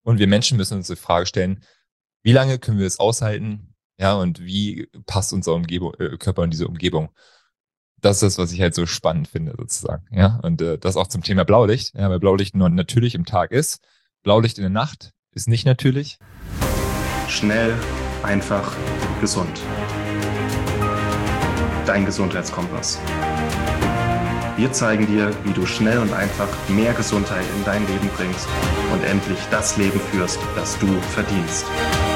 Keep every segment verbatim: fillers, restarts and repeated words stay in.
Und wir Menschen müssen uns die Frage stellen, wie lange können wir es aushalten? Ja, und wie passt unser Umgebung, äh, Körper in diese Umgebung? Das ist das, was ich halt so spannend finde, sozusagen. Ja, und äh, das auch zum Thema Blaulicht. Ja, weil Blaulicht nur natürlich im Tag ist. Blaulicht in der Nacht ist nicht natürlich. Schnell, einfach, gesund. Dein Gesundheitskompass. Wir zeigen dir, wie du schnell und einfach mehr Gesundheit in dein Leben bringst und endlich das Leben führst, das du verdienst.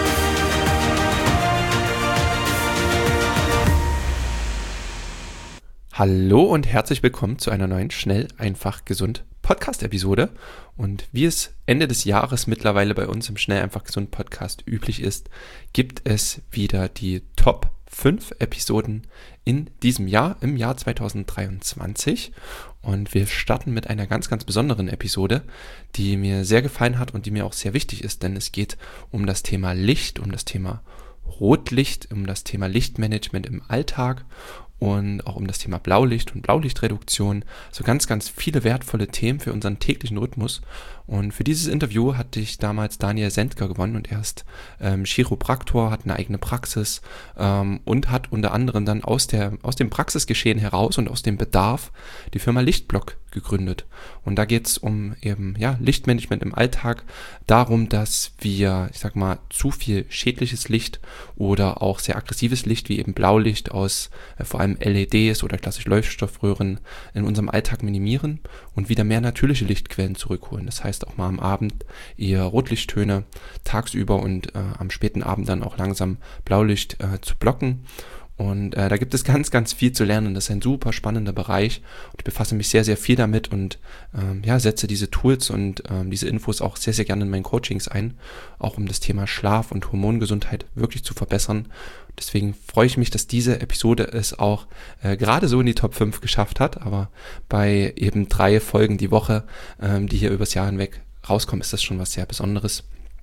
Hallo und herzlich willkommen zu einer neuen Schnell, einfach, gesund Podcast-Episode. Und wie es Ende des Jahres mittlerweile bei uns im Schnell, einfach, gesund Podcast üblich ist, gibt es wieder die Top fünf Episoden in diesem Jahr, im Jahr zwanzig dreiundzwanzig. Und wir starten mit einer ganz, ganz besonderen Episode, die mir sehr gefallen hat und die mir auch sehr wichtig ist, denn es geht um das Thema Licht, um das Thema Rotlicht, um das Thema Lichtmanagement im Alltag und auch um das Thema Blaulicht und Blaulichtreduktion. Also ganz, ganz viele wertvolle Themen für unseren täglichen Rhythmus. Und für dieses Interview hatte ich damals Daniel Sendker gewonnen und er ist ähm, Chiropraktor, hat eine eigene Praxis ähm, und hat unter anderem dann aus der aus dem Praxisgeschehen heraus und aus dem Bedarf die Firma Lichtblock gegründet. Und da geht es um eben ja Lichtmanagement im Alltag, darum, dass wir, ich sag mal, zu viel schädliches Licht oder auch sehr aggressives Licht wie eben Blaulicht aus äh, vor allem L E Ds oder klassisch Leuchtstoffröhren in unserem Alltag minimieren und wieder mehr natürliche Lichtquellen zurückholen. Das heißt auch mal am Abend eher Rotlichttöne, tagsüber und äh, am späten Abend dann auch langsam Blaulicht äh, zu blocken. Und äh, da gibt es ganz, ganz viel zu lernen. Das ist ein super spannender Bereich und ich befasse mich sehr, sehr viel damit und ähm, ja, setze diese Tools und ähm, diese Infos auch sehr, sehr gerne in meinen Coachings ein, auch um das Thema Schlaf und Hormongesundheit wirklich zu verbessern. Deswegen freue ich mich, dass diese Episode es auch äh, gerade so in die Top fünf geschafft hat, aber bei eben drei Folgen die Woche, ähm, die hier übers Jahr hinweg rauskommen, ist das schon was sehr Besonderes.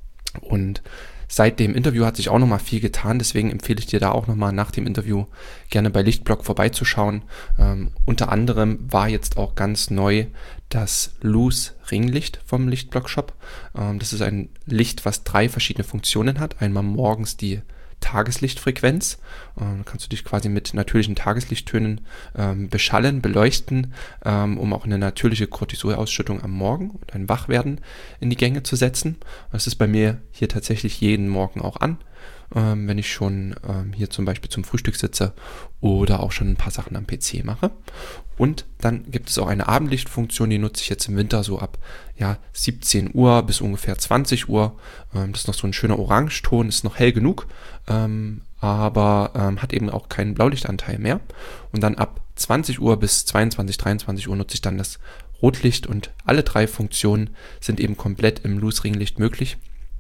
Und seit dem Interview hat sich auch nochmal viel getan, deswegen empfehle ich dir da auch nochmal nach dem Interview gerne bei Lichtblock vorbeizuschauen. Ähm, unter anderem war jetzt auch ganz neu das Loose Ringlicht vom Lichtblock Shop. Ähm, das ist ein Licht, was drei verschiedene Funktionen hat. Einmal morgens die Tageslichtfrequenz. Ähm, kannst du dich quasi mit natürlichen Tageslichttönen ähm, beschallen, beleuchten, ähm, um auch eine natürliche Cortisolausschüttung am Morgen und ein Wachwerden in die Gänge zu setzen. Das ist bei mir hier tatsächlich jeden Morgen auch an, ähm, wenn ich schon ähm, hier zum Beispiel zum Frühstück sitze oder auch schon ein paar Sachen am P C mache. Und dann gibt es auch eine Abendlichtfunktion, die nutze ich jetzt im Winter so ab ja, siebzehn Uhr bis ungefähr zwanzig Uhr. Ähm, das ist noch so ein schöner Orangeton, ist noch hell genug, ähm, aber ähm, hat eben auch keinen Blaulichtanteil mehr. Und dann ab zwanzig Uhr bis zweiundzwanzig, dreiundzwanzig Uhr nutze ich dann das Rotlicht und alle drei Funktionen sind eben komplett im Loose Ringlicht möglich.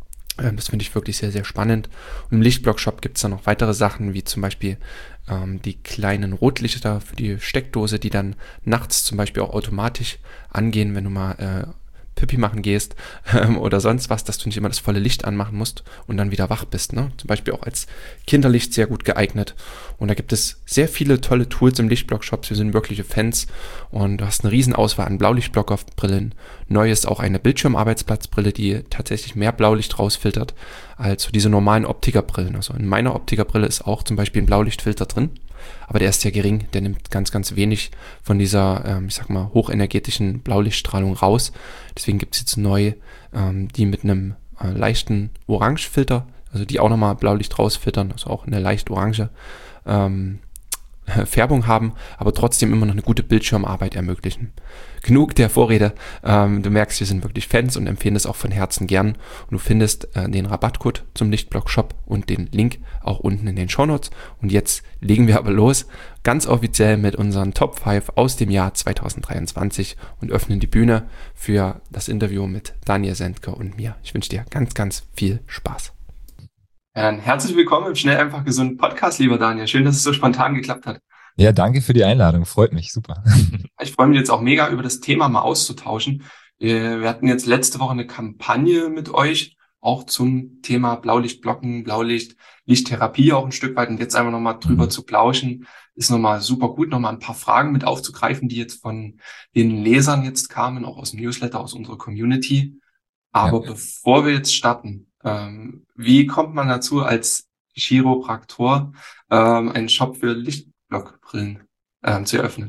Das finde ich wirklich sehr, sehr spannend. Und im Lichtblock-Shop gibt es dann noch weitere Sachen, wie zum Beispiel ähm, die kleinen Rotlichter für die Steckdose, die dann nachts zum Beispiel auch automatisch angehen, wenn du mal äh, Pipi machen gehst ähm, oder sonst was, dass du nicht immer das volle Licht anmachen musst und dann wieder wach bist. Ne? Zum Beispiel auch als Kinderlicht sehr gut geeignet. Und da gibt es sehr viele tolle Tools im Lichtblock-Shop. Wir sind wirkliche Fans und du hast eine riesen Auswahl an Blaulichtblocker-Brillen. Neu ist auch eine Bildschirmarbeitsplatzbrille, die tatsächlich mehr Blaulicht rausfiltert als so diese normalen Optikerbrillen. Also in meiner Optikerbrille ist auch zum Beispiel ein Blaulichtfilter drin. Aber der ist sehr gering, der nimmt ganz, ganz wenig von dieser, ähm, ich sag mal, hochenergetischen Blaulichtstrahlung raus. Deswegen gibt es jetzt neu ähm, die mit einem äh, leichten Orangefilter, also die auch nochmal Blaulicht rausfiltern, also auch eine leicht orange ähm, Färbung haben, aber trotzdem immer noch eine gute Bildschirmarbeit ermöglichen. Genug der Vorrede. Ähm, du merkst, wir sind wirklich Fans und empfehlen es auch von Herzen gern. Und du findest äh, den Rabattcode zum Lichtblock Shop und den Link auch unten in den Shownotes. Und jetzt legen wir aber los, ganz offiziell mit unseren Top fünf aus dem Jahr zwanzig dreiundzwanzig und öffnen die Bühne für das Interview mit Daniel Sendker und mir. Ich wünsche dir ganz, ganz viel Spaß. Ja, herzlich willkommen im Schnell, einfach, gesund Podcast, lieber Daniel. Schön, dass es so spontan geklappt hat. Ja, danke für die Einladung. Freut mich. Super. Ich freue mich jetzt auch mega, über das Thema mal auszutauschen. Wir hatten jetzt letzte Woche eine Kampagne mit euch, auch zum Thema Blaulichtblocken, Blaulicht, Lichttherapie auch ein Stück weit. Und jetzt einfach nochmal drüber mhm. zu plauschen, ist nochmal super gut, nochmal ein paar Fragen mit aufzugreifen, die jetzt von den Lesern jetzt kamen, auch aus dem Newsletter, aus unserer Community. Aber Ja. bevor wir jetzt starten, ähm, wie kommt man dazu, als Chiropraktor ähm, einen Shop für Lichtblockbrillen ähm, zu eröffnen?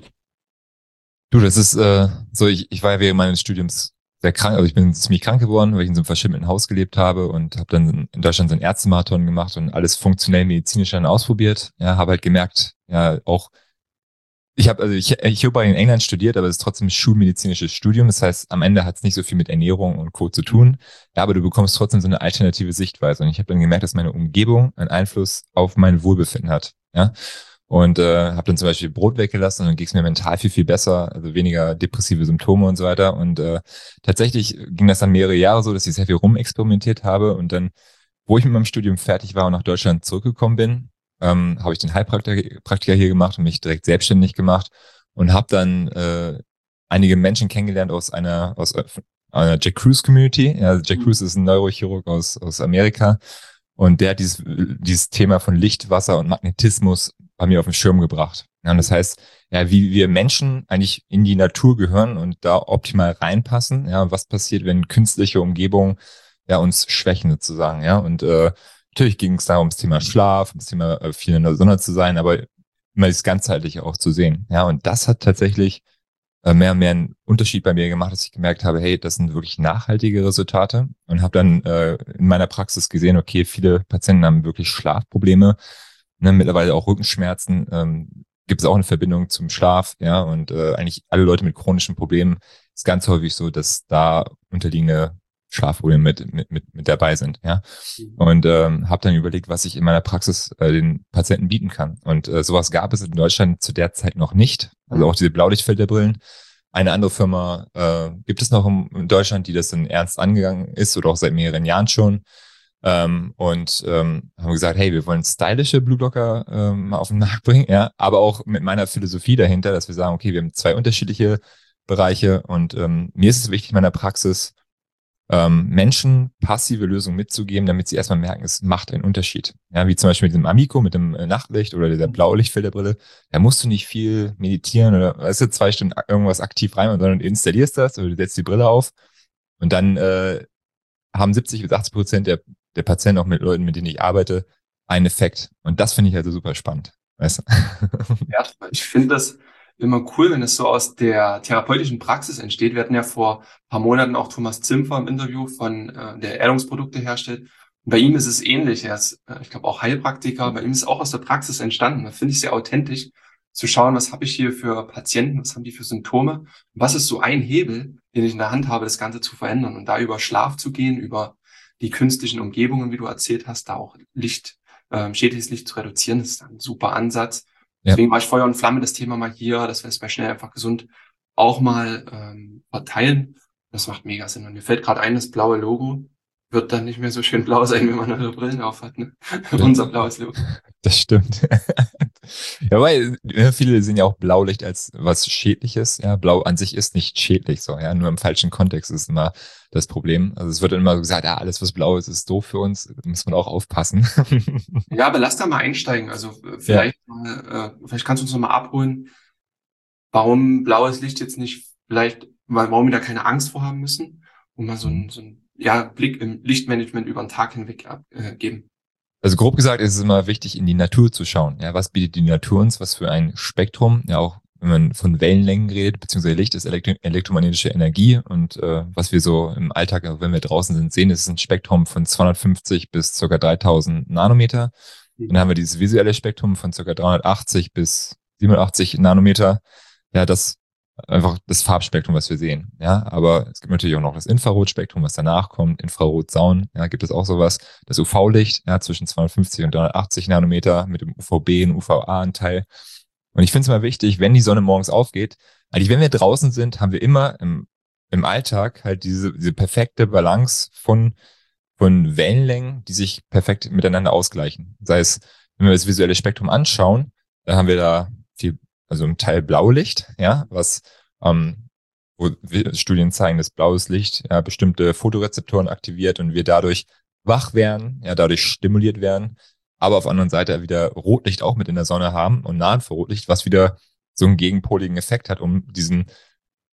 Du, das ist äh, so, ich, ich war ja während meines Studiums sehr krank, also ich bin ziemlich krank geworden, weil ich in so einem verschimmelten Haus gelebt habe und habe dann in Deutschland so einen Ärztemarathon gemacht und alles funktionell medizinisch dann ausprobiert. Ja, habe halt gemerkt, ja, auch ich habe also ich, ich habe in England studiert, aber es ist trotzdem ein schulmedizinisches Studium. Das heißt, am Ende hat es nicht so viel mit Ernährung und Co. zu tun. Ja, aber du bekommst trotzdem so eine alternative Sichtweise. Und ich habe dann gemerkt, dass meine Umgebung einen Einfluss auf mein Wohlbefinden hat. Ja. Und äh, habe dann zum Beispiel Brot weggelassen und dann ging es mir mental viel, viel besser, also weniger depressive Symptome und so weiter. Und äh, tatsächlich ging das dann mehrere Jahre so, dass ich sehr viel rumexperimentiert habe. Und dann, wo ich mit meinem Studium fertig war und nach Deutschland zurückgekommen bin, ähm, habe ich den Heilpraktiker Praktiker hier gemacht und mich direkt selbstständig gemacht und habe dann äh, einige Menschen kennengelernt aus einer aus einer Jack Kruse Community. Ja, Jack Kruse ist ein Neurochirurg aus aus Amerika und der hat dieses dieses Thema von Licht, Wasser und Magnetismus bei mir auf den Schirm gebracht. Ja, und das heißt, ja, wie wir Menschen eigentlich in die Natur gehören und da optimal reinpassen. Ja, was passiert, wenn künstliche Umgebungen ja uns schwächen sozusagen. Ja, und äh, natürlich ging es da ums Thema Schlaf, ums Thema äh, viel in der Sonne zu sein, aber immer das Ganzheitliche auch zu sehen. Ja, und das hat tatsächlich äh, mehr und mehr einen Unterschied bei mir gemacht, dass ich gemerkt habe, hey, das sind wirklich nachhaltige Resultate und habe dann äh, in meiner Praxis gesehen, okay, viele Patienten haben wirklich Schlafprobleme, ne, mittlerweile auch Rückenschmerzen. Ähm, gibt es auch eine Verbindung zum Schlaf, ja, und äh, eigentlich alle Leute mit chronischen Problemen ist ganz häufig so, dass da unterliegende Schlafprobleme mit, mit, mit, mit dabei sind, ja. Und ähm, habe dann überlegt, was ich in meiner Praxis äh, den Patienten bieten kann. Und äh, sowas gab es in Deutschland zu der Zeit noch nicht. Also auch diese Blaulichtfilterbrillen. Eine andere Firma äh, gibt es noch in, in Deutschland, die das dann ernst angegangen ist oder auch seit mehreren Jahren schon. Ähm, und ähm, haben gesagt, hey, wir wollen stylische Blueblocker ähm, auf den Markt bringen, ja, aber auch mit meiner Philosophie dahinter, dass wir sagen, okay, wir haben zwei unterschiedliche Bereiche und ähm, mir ist es wichtig in meiner Praxis, ähm, Menschen passive Lösungen mitzugeben, damit sie erstmal merken, es macht einen Unterschied. Ja, wie zum Beispiel mit dem Amico, mit dem äh, Nachtlicht oder der Blaulichtfilterbrille. Da musst du nicht viel meditieren oder weißt du, zwei Stunden irgendwas aktiv rein, sondern du installierst das oder du setzt die Brille auf und dann äh, haben siebzig bis achtzig Prozent der, der Patienten, auch mit Leuten, mit denen ich arbeite, einen Effekt. Und das finde ich also super spannend. Weißt du? Ja, ich finde das immer cool, wenn es so aus der therapeutischen Praxis entsteht. Wir hatten ja vor ein paar Monaten auch Thomas Zimpfer im Interview von äh, der Erdungsprodukte herstellt. Und bei ihm ist es ähnlich. Er ist, äh, ich glaube, auch Heilpraktiker. Bei ihm ist es auch aus der Praxis entstanden. Da finde ich sehr authentisch zu schauen, was habe ich hier für Patienten, was haben die für Symptome, was ist so ein Hebel, den ich in der Hand habe, das Ganze zu verändern und da über Schlaf zu gehen, über die künstlichen Umgebungen, wie du erzählt hast, da auch Licht, ähm, schädliches Licht zu reduzieren, das ist ein super Ansatz. Ja. Deswegen war ich Feuer und Flamme, das Thema mal hier, dass wir es bei Schnell einfach gesund auch mal ähm, verteilen. Das macht mega Sinn. Und mir fällt gerade ein, das blaue Logo wird dann nicht mehr so schön blau sein, wenn man eure Brillen auf hat. Ne? Ja. Unser blaues Logo. Das stimmt. Ja, weil ja, viele sehen ja auch Blaulicht als was Schädliches. Ja, Blau an sich ist nicht schädlich, so, ja, nur im falschen Kontext ist immer das Problem. Also es wird dann immer so gesagt, ja, alles was blau ist, ist doof für uns. Da muss man auch aufpassen. Ja, aber lass da mal einsteigen. Also äh, vielleicht, ja. mal, äh, vielleicht kannst du uns noch mal abholen, warum blaues Licht jetzt nicht, vielleicht, weil, warum wir da keine Angst vor haben müssen und mal so ein, so ein ja, Blick im Lichtmanagement über den Tag hinweg abgeben. Äh, Also grob gesagt ist es immer wichtig, in die Natur zu schauen. Ja, was bietet die Natur uns? Was für ein Spektrum? Ja, auch wenn man von Wellenlängen redet, beziehungsweise Licht ist elektro elektromagnetische Energie und äh, was wir so im Alltag, also wenn wir draußen sind, sehen, ist ein Spektrum von zweihundertfünfzig bis ca. dreitausend Nanometer. Mhm. Dann haben wir dieses visuelle Spektrum von ca. dreihundertachtzig bis siebenundachtzig Nanometer. Ja, das einfach das Farbspektrum, was wir sehen. Ja, aber es gibt natürlich auch noch das Infrarotspektrum, was danach kommt. Infrarotsaun, ja, gibt es auch sowas. Das U V-Licht, ja, zwischen zweihundertfünfzig und dreihundertachtzig Nanometer mit dem U V B und U V A-Anteil. Und ich finde es immer wichtig, wenn die Sonne morgens aufgeht, eigentlich wenn wir draußen sind, haben wir immer im, im Alltag halt diese, diese perfekte Balance von, von Wellenlängen, die sich perfekt miteinander ausgleichen. Sei es, wenn wir das visuelle Spektrum anschauen, dann haben wir da viel, also ein Teil Blaulicht, ja, was ähm, wo Studien zeigen, dass blaues Licht ja, bestimmte Photorezeptoren aktiviert und wir dadurch wach werden, ja, dadurch stimuliert werden, aber auf der anderen Seite wieder Rotlicht auch mit in der Sonne haben und Nahinfrarotlicht, was wieder so einen gegenpoligen Effekt hat, um diesen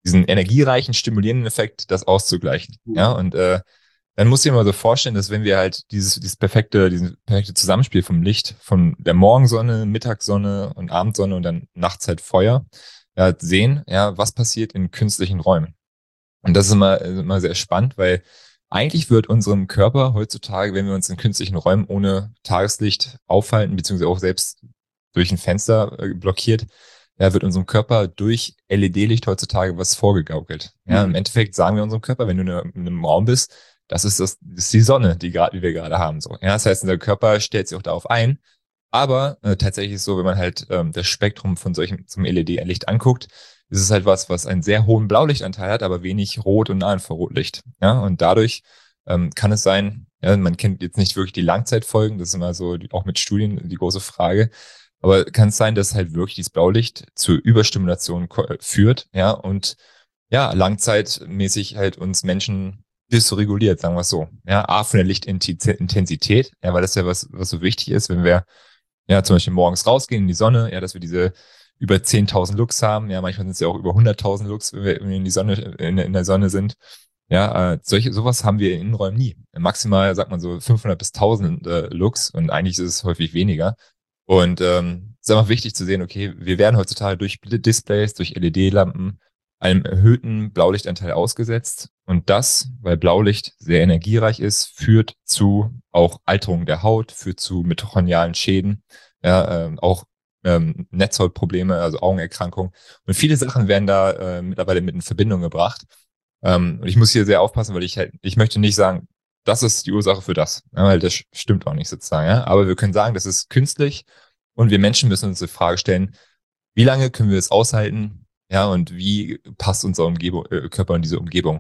diesen energiereichen, stimulierenden Effekt, das auszugleichen. Mhm. Ja, und äh, dann musst du dir mal so vorstellen, dass wenn wir halt dieses, dieses perfekte, dieses perfekte Zusammenspiel vom Licht, von der Morgensonne, Mittagssonne und Abendsonne und dann nachts halt Feuer, ja, sehen, ja, was passiert in künstlichen Räumen. Und das ist immer, immer sehr spannend, weil eigentlich wird unserem Körper heutzutage, wenn wir uns in künstlichen Räumen ohne Tageslicht aufhalten, beziehungsweise auch selbst durch ein Fenster äh, blockiert, ja, wird unserem Körper durch L E D-Licht heutzutage was vorgegaukelt. Ja, Mhm. im Endeffekt sagen wir unserem Körper, wenn du in einem, in einem Raum bist, das ist das, das ist die Sonne, die gerade, die wir gerade haben, so. Ja, das heißt, unser Körper stellt sich auch darauf ein. Aber äh, tatsächlich ist es so, wenn man halt ähm, das Spektrum von solchem zum L E D-Licht anguckt, ist es halt was, was einen sehr hohen Blaulichtanteil hat, aber wenig Rot- und Nahinfrarotlicht. Ja, und dadurch ähm, kann es sein, ja, man kennt jetzt nicht wirklich die Langzeitfolgen, das ist immer so die, auch mit Studien die große Frage, aber kann es sein, dass halt wirklich dieses Blaulicht zur Überstimulation ko- äh, führt, ja, und ja, langzeitmäßig halt uns Menschen dysreguliert, sagen wir es so. Ja, A, von der Lichtintensität, ja, weil das ja was, was so wichtig ist, wenn wir ja zum Beispiel morgens rausgehen in die Sonne, ja, dass wir diese über zehntausend Lux haben, ja, manchmal sind es ja auch über hunderttausend Lux, wenn wir in die Sonne, in, in der Sonne sind. Ja, äh, solche, sowas haben wir in Innenräumen nie. Maximal, sagt man so, fünfhundert bis tausend äh, Lux und eigentlich ist es häufig weniger. Und ähm, es ist einfach wichtig zu sehen, okay, wir werden heutzutage durch Displays, durch L E D-Lampen einem erhöhten Blaulichtanteil ausgesetzt. Und das, weil Blaulicht sehr energiereich ist, führt zu auch Alterung der Haut, führt zu mitochondrialen Schäden, ja, ähm, auch ähm, Netzhautprobleme, also Augenerkrankungen. Und viele Sachen werden da äh, mittlerweile mit in Verbindung gebracht. Ähm, und ich muss hier sehr aufpassen, weil ich halt, ich möchte nicht sagen, das ist die Ursache für das, ja, weil das stimmt auch nicht sozusagen. Ja? Aber wir können sagen, das ist künstlich und wir Menschen müssen uns die Frage stellen, wie lange können wir es aushalten? Ja, und wie passt unser Umgebung, äh, Körper in diese Umgebung?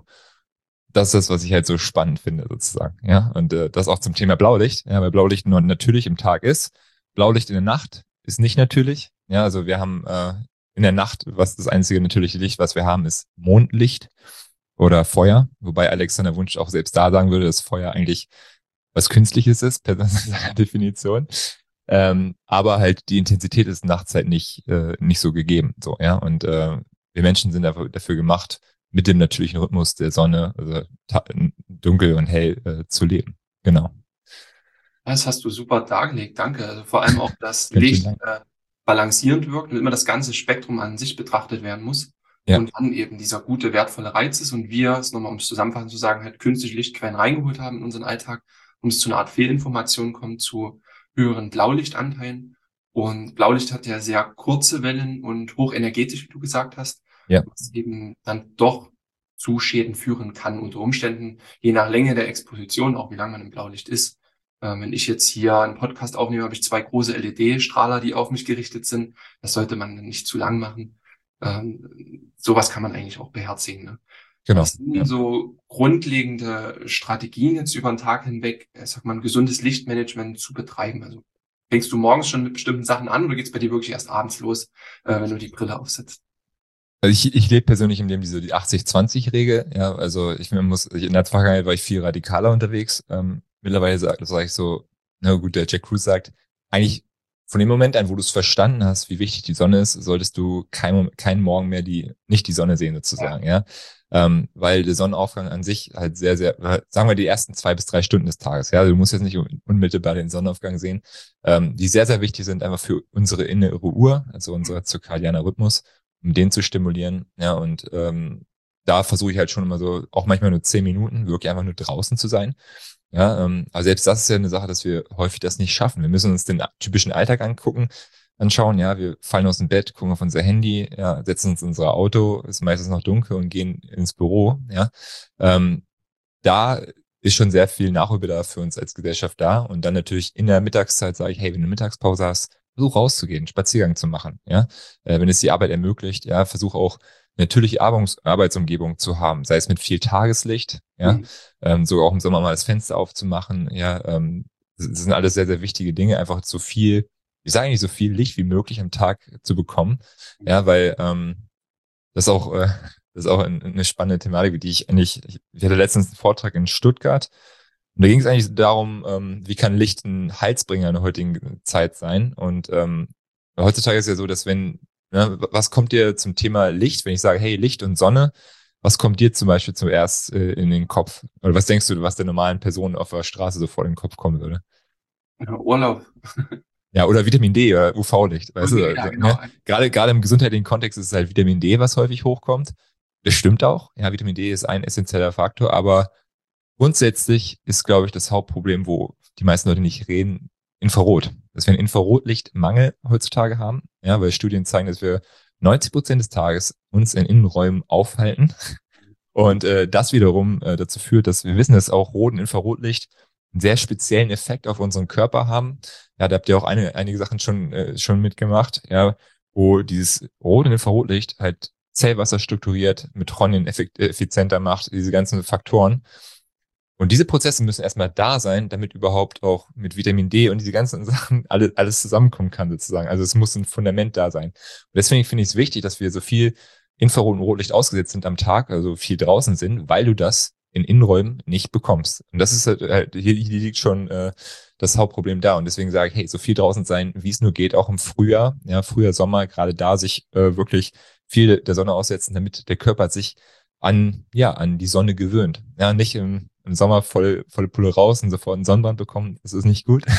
Das ist das, was ich halt so spannend finde, sozusagen. Ja, und äh, das auch zum Thema Blaulicht, ja, weil Blaulicht nur natürlich im Tag ist. Blaulicht in der Nacht ist nicht natürlich. Ja, also wir haben äh, in der Nacht, was das einzige natürliche Licht, was wir haben, ist Mondlicht oder Feuer. Wobei Alexander Wunsch auch selbst da sagen würde, dass Feuer eigentlich was Künstliches ist, per seiner Definition. Ähm, aber halt die Intensität ist nachts halt nicht, äh, nicht so gegeben. So, ja. Und äh, wir Menschen sind dafür, dafür gemacht, mit dem natürlichen Rhythmus der Sonne, also dunkel und hell, äh, zu leben. Genau. Das hast du super dargelegt, danke. Also vor allem auch, dass Ganz schön Licht lang. äh, balancierend wirkt und immer das ganze Spektrum an sich betrachtet werden muss. Ja. Und dann eben dieser gute, wertvolle Reiz ist und wir, es nochmal um es zusammenfassend zu sagen, halt künstliche Lichtquellen reingeholt haben in unseren Alltag, um es zu einer Art Fehlinformation kommt, zu höheren Blaulichtanteilen. Und Blaulicht hat ja sehr kurze Wellen und hochenergetisch, wie du gesagt hast, Ja. was eben dann doch zu Schäden führen kann unter Umständen, je nach Länge der Exposition, auch wie lange man im Blaulicht ist. Ähm, wenn ich jetzt hier einen Podcast aufnehme, habe ich zwei große L E D-Strahler, die auf mich gerichtet sind. Das sollte man nicht zu lang machen. Ähm, sowas kann man eigentlich auch beherzigen. Ne? Genau. Was sind Ja. so grundlegende Strategien jetzt über den Tag hinweg, ich sag mal, ein gesundes Lichtmanagement zu betreiben? Also fängst du morgens schon mit bestimmten Sachen an oder geht's bei dir wirklich erst abends los, äh, wenn du die Brille aufsetzt? Also ich, ich lebe persönlich in dem diese die achtzig zwanzig Regel. Ja, also ich muss, ich, in der Vergangenheit war ich viel radikaler unterwegs. Ähm, mittlerweile sage sag ich so, na gut, der Jack Kruse sagt, eigentlich von dem Moment an, wo du es verstanden hast, wie wichtig die Sonne ist, solltest du kein, keinen Morgen mehr die, nicht die Sonne sehen sozusagen, ja. ja? Ähm, weil der Sonnenaufgang an sich halt sehr, sehr, sagen wir die ersten zwei bis drei Stunden des Tages, ja. Du musst jetzt nicht unmittelbar den Sonnenaufgang sehen, ähm, die sehr, sehr wichtig sind einfach für unsere innere Uhr, also unser zirkadianer Rhythmus, um den zu stimulieren, ja, und ähm, da versuche ich halt schon immer so, auch manchmal nur zehn Minuten, wirklich einfach nur draußen zu sein. Ja, ähm, aber selbst das ist ja eine Sache, dass wir häufig das nicht schaffen. Wir müssen uns den typischen Alltag angucken, anschauen, ja, wir fallen aus dem Bett, gucken auf unser Handy, ja, setzen uns in unser Auto, ist meistens noch dunkel und gehen ins Büro, ja. Ähm, da ist schon sehr viel Nachholbedarf für uns als Gesellschaft da. Und dann natürlich in der Mittagszeit sage ich, hey, wenn du Mittagspause hast, versuch rauszugehen, einen Spaziergang zu machen, ja. Äh, wenn es die Arbeit ermöglicht, ja, versuch auch eine natürliche Arbeits- Arbeitsumgebung zu haben, sei es mit viel Tageslicht, ja, Mhm. ähm, sogar auch im Sommer mal das Fenster aufzumachen, ja, ähm, das sind alles sehr, sehr wichtige Dinge, einfach so viel, ich sage nicht so viel Licht wie möglich am Tag zu bekommen, ja, weil ähm, das ist auch, äh, das ist auch ein, eine spannende Thematik, die ich eigentlich, ich hatte letztens einen Vortrag in Stuttgart und da ging es eigentlich darum, ähm, wie kann Licht ein Heilsbringer in der heutigen Zeit sein und ähm, heutzutage ist ja so, dass wenn Ne? Was kommt dir zum Thema Licht, wenn ich sage, hey, Licht und Sonne, was kommt dir zum Beispiel zuerst äh, in den Kopf? Oder was denkst du, was der normalen Person auf der Straße so vor den Kopf kommen würde? Ja, Urlaub. Ja, oder Vitamin D oder U V-Licht, weißt Okay, du? ja, Also, genau. ne? Gerade, gerade im gesundheitlichen Kontext ist es halt Vitamin D, was häufig hochkommt. Das stimmt auch. Ja, Vitamin D ist ein essentieller Faktor, aber grundsätzlich ist, glaube ich, das Hauptproblem, wo die meisten Leute nicht reden, Infrarot. Dass wir einen Infrarotlichtmangel heutzutage haben, ja, weil Studien zeigen, dass wir neunzig Prozent des Tages uns in Innenräumen aufhalten. Und äh, das wiederum äh, dazu führt, dass wir wissen, dass auch Rot- und Infrarotlicht einen sehr speziellen Effekt auf unseren Körper haben. Ja, da habt ihr auch eine, einige Sachen schon, äh, schon mitgemacht, ja, wo dieses Rot- und Infrarotlicht halt Zellwasser strukturiert, Mitochondrien effekt- effizienter macht, diese ganzen Faktoren. Und diese Prozesse müssen erstmal da sein, damit überhaupt auch mit Vitamin D und diese ganzen Sachen alles, alles zusammenkommen kann, sozusagen. Also es muss ein Fundament da sein. Und deswegen finde ich es wichtig, dass wir so viel Infrarot- und Rotlicht ausgesetzt sind am Tag, also viel draußen sind, weil du das in Innenräumen nicht bekommst. Und das ist halt, halt hier, hier liegt schon äh, das Hauptproblem da. Und deswegen sage ich, hey, so viel draußen sein, wie es nur geht, auch im Frühjahr, ja, Frühjahr, Sommer, gerade da sich äh, wirklich viel der Sonne aussetzen, damit der Körper sich an, ja, an die Sonne gewöhnt. Ja, nicht im, im Sommer voll, volle Pulle raus und sofort einen Sonnenbrand bekommen. Das ist nicht gut.